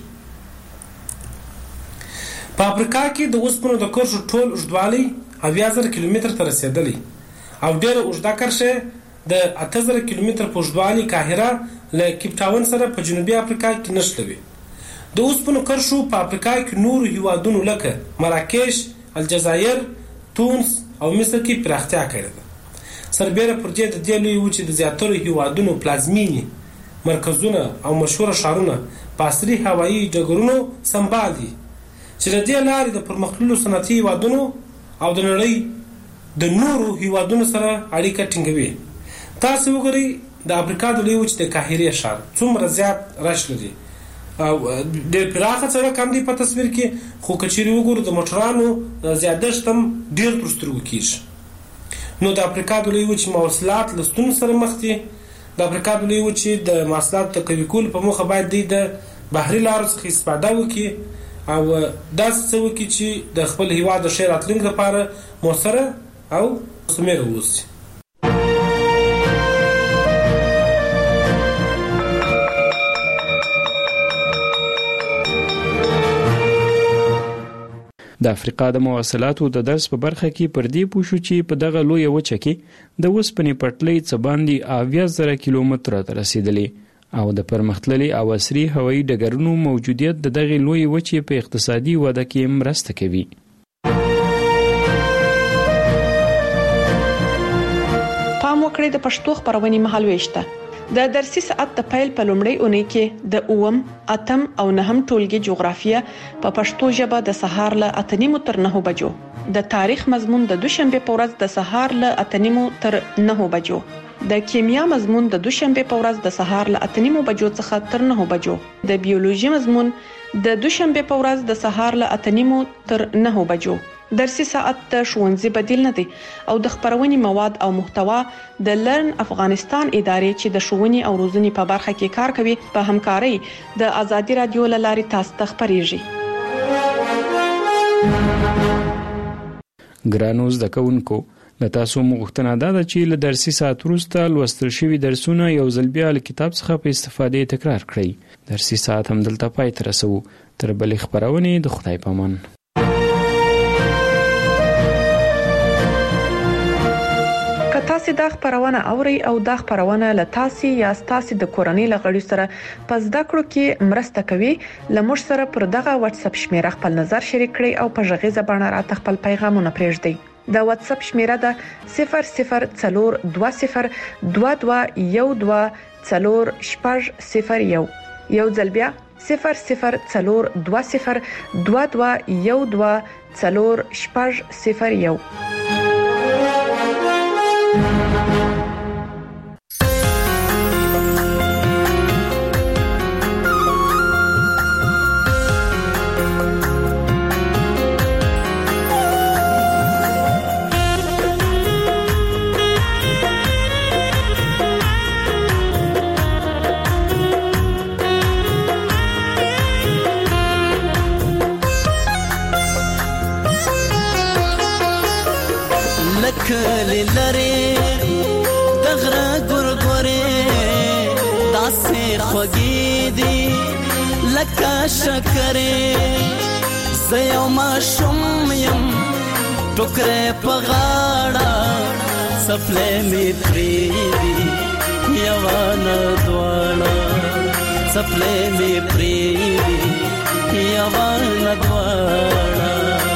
Speaker 8: په افریقا کې د اوسپنو د کرښو ټول اوږدوالی 8000 کیلومتر ته رسېدلی او ډېره اوږده کرښه د 8000 کیلومتر په اوږدوالي قاهره له کیپ ټاون سره په جنوبي افریقا کې نښلوي. د اوسپنو کرښو په افریقا کې نورو هیوادونو لکه مراکش، الجزایر، تونس او مصر کې پراختیا کړې ده. سربیره پر دې د دې لویې وچې د زیاترو هیوادونو پلازمینې مرکزونه او مشهوره ښارونه په عصري هوایي ډګرونو سمبال دي چې د دې لارې د پرمختللو صنعتي هیوادونو او د نړۍ د نورو هیوادونو سره اړیکه ټینګوي. تاسو وګورئ د افریقا د لویې وچې د قاهرې ښار څومره زیات رش لري او ډېر پراخه سړک هم دی په تصویر کې، خو که چیرې وګورو د موټرانو زیادښت هم ډېر تر سترګو کېږي. نو د افریقا د لویې وچې مواصلات له ستونزو سره مخ دي. د افریقا د لویې وچې د مواصلاتو د قوي کولو په موخه باید دوی د بحري لارو څخه استفاده وکړي او داسې څه وکړي چې د خپل هېواد د ښې راتلونکي لپاره مؤثره او مثمره واوسي.
Speaker 7: د افریقا د مواصلاتو د درس په برخه کې پر دې پوه شو چې په دغه لویه وچه کې د اوسپنې پټلۍ څه باندې 80,000 کیلومتره ته رسېدلې او د پرمختللي او عصري هوایي ډګرونو موجودیت د دغې لویې وچې په اقتصادي وده کې مرسته کوي.
Speaker 4: پام وکړئ د پښتو خبرونې مهالويش ته. د درسي ساعت د پیل په لومړۍ اونۍ کې د 8م، 8م او 9م ټولګي جغرافیه په پښتو ژبه د سهار له 8:30 تر 9 بجو، د تاریخ مضمون د دوشنبه په ورځ د سهار له 8:30 تر 9 بجو، د کیمیا مضمون د دوشنبه په ورځ د سهار له 8:30 بجو څخه تر 9 بجو، د بیولوژي مضمون د دوشنبه په ورځ د سهار له 8:30 تر 9 بجو. درسي ساعت د ښوونځي بدیل نه دی او د خبرونې مواد او محتوا د لرن افغانستان ادارې چې د ښوونې او روزنې په برخه کې کار کوي په همکارۍ د ازادي رادیو له لارې تاسو ته خبرېږي.
Speaker 7: ګرانو زده کوونکو، له تاسو مغوښتنه ده چې له درسي ساعت وروسته لوستل شوي درسونه یو ځل بیا له کتاب څخه په استفادې تکرار کړئ. درسي ساعت هم دلته پای ته رسوو. تر بلې خبرونې د خدای په امان.
Speaker 4: که تاسو دا خبرونه اورئ او دا خبرونه له تاسو یا تاسو د کورنۍ لغړي سره په زده کړو کې مرسته کوي، لمر سره پر دغه واتس اپ شمیره خپل نظر شریک کړئ او په ژغې زبانه راته خپل پیغامونه پرېږدئ. د واتس اپ شمیره ده 00421214 یو ځل بیا 00421214.
Speaker 10: کلی لري دغره ګورګورې داسې خوږې دي لکه شکرې زه یو ماشوم یم ټوکرې په غاړه څپلۍ مې پرېږدي یوه نه دواړه څپلۍ مې پرېږدي یوه نه دواړه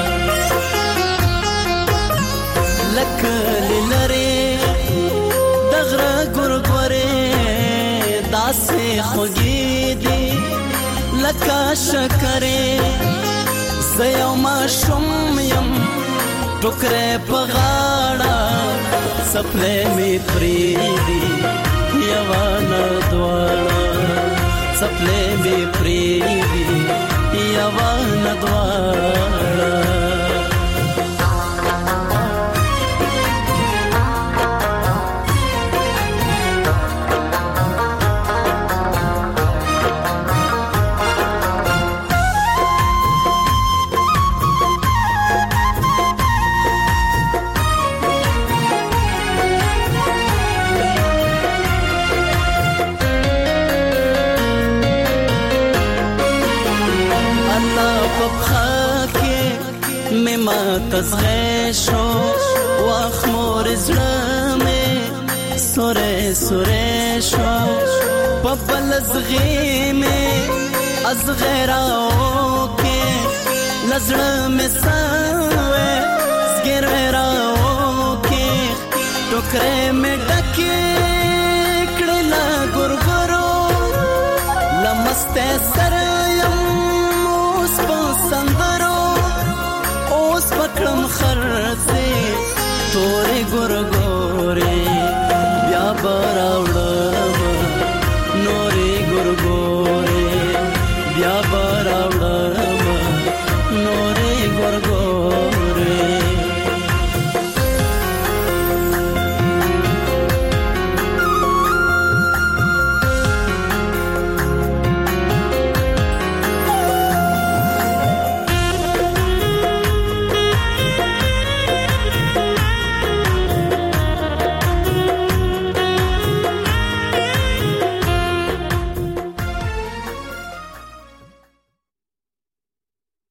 Speaker 10: لکلی لري دغره ګورګورې داسې خوږې دي لکه شکرې زه یو ماشوم یم ټوکرې په غاړه څپلۍ مې پرېږدي یوه نه دواړه څپلۍ مې پرېږدي یوه نه دواړه تزغه شو واخمور زړه مې سورې سورې شو بل زغیمه از غیراو کې لزړه مې سوې زګر راو کې ټوکرې مې ډکې کړل ګورګورو لمسته سر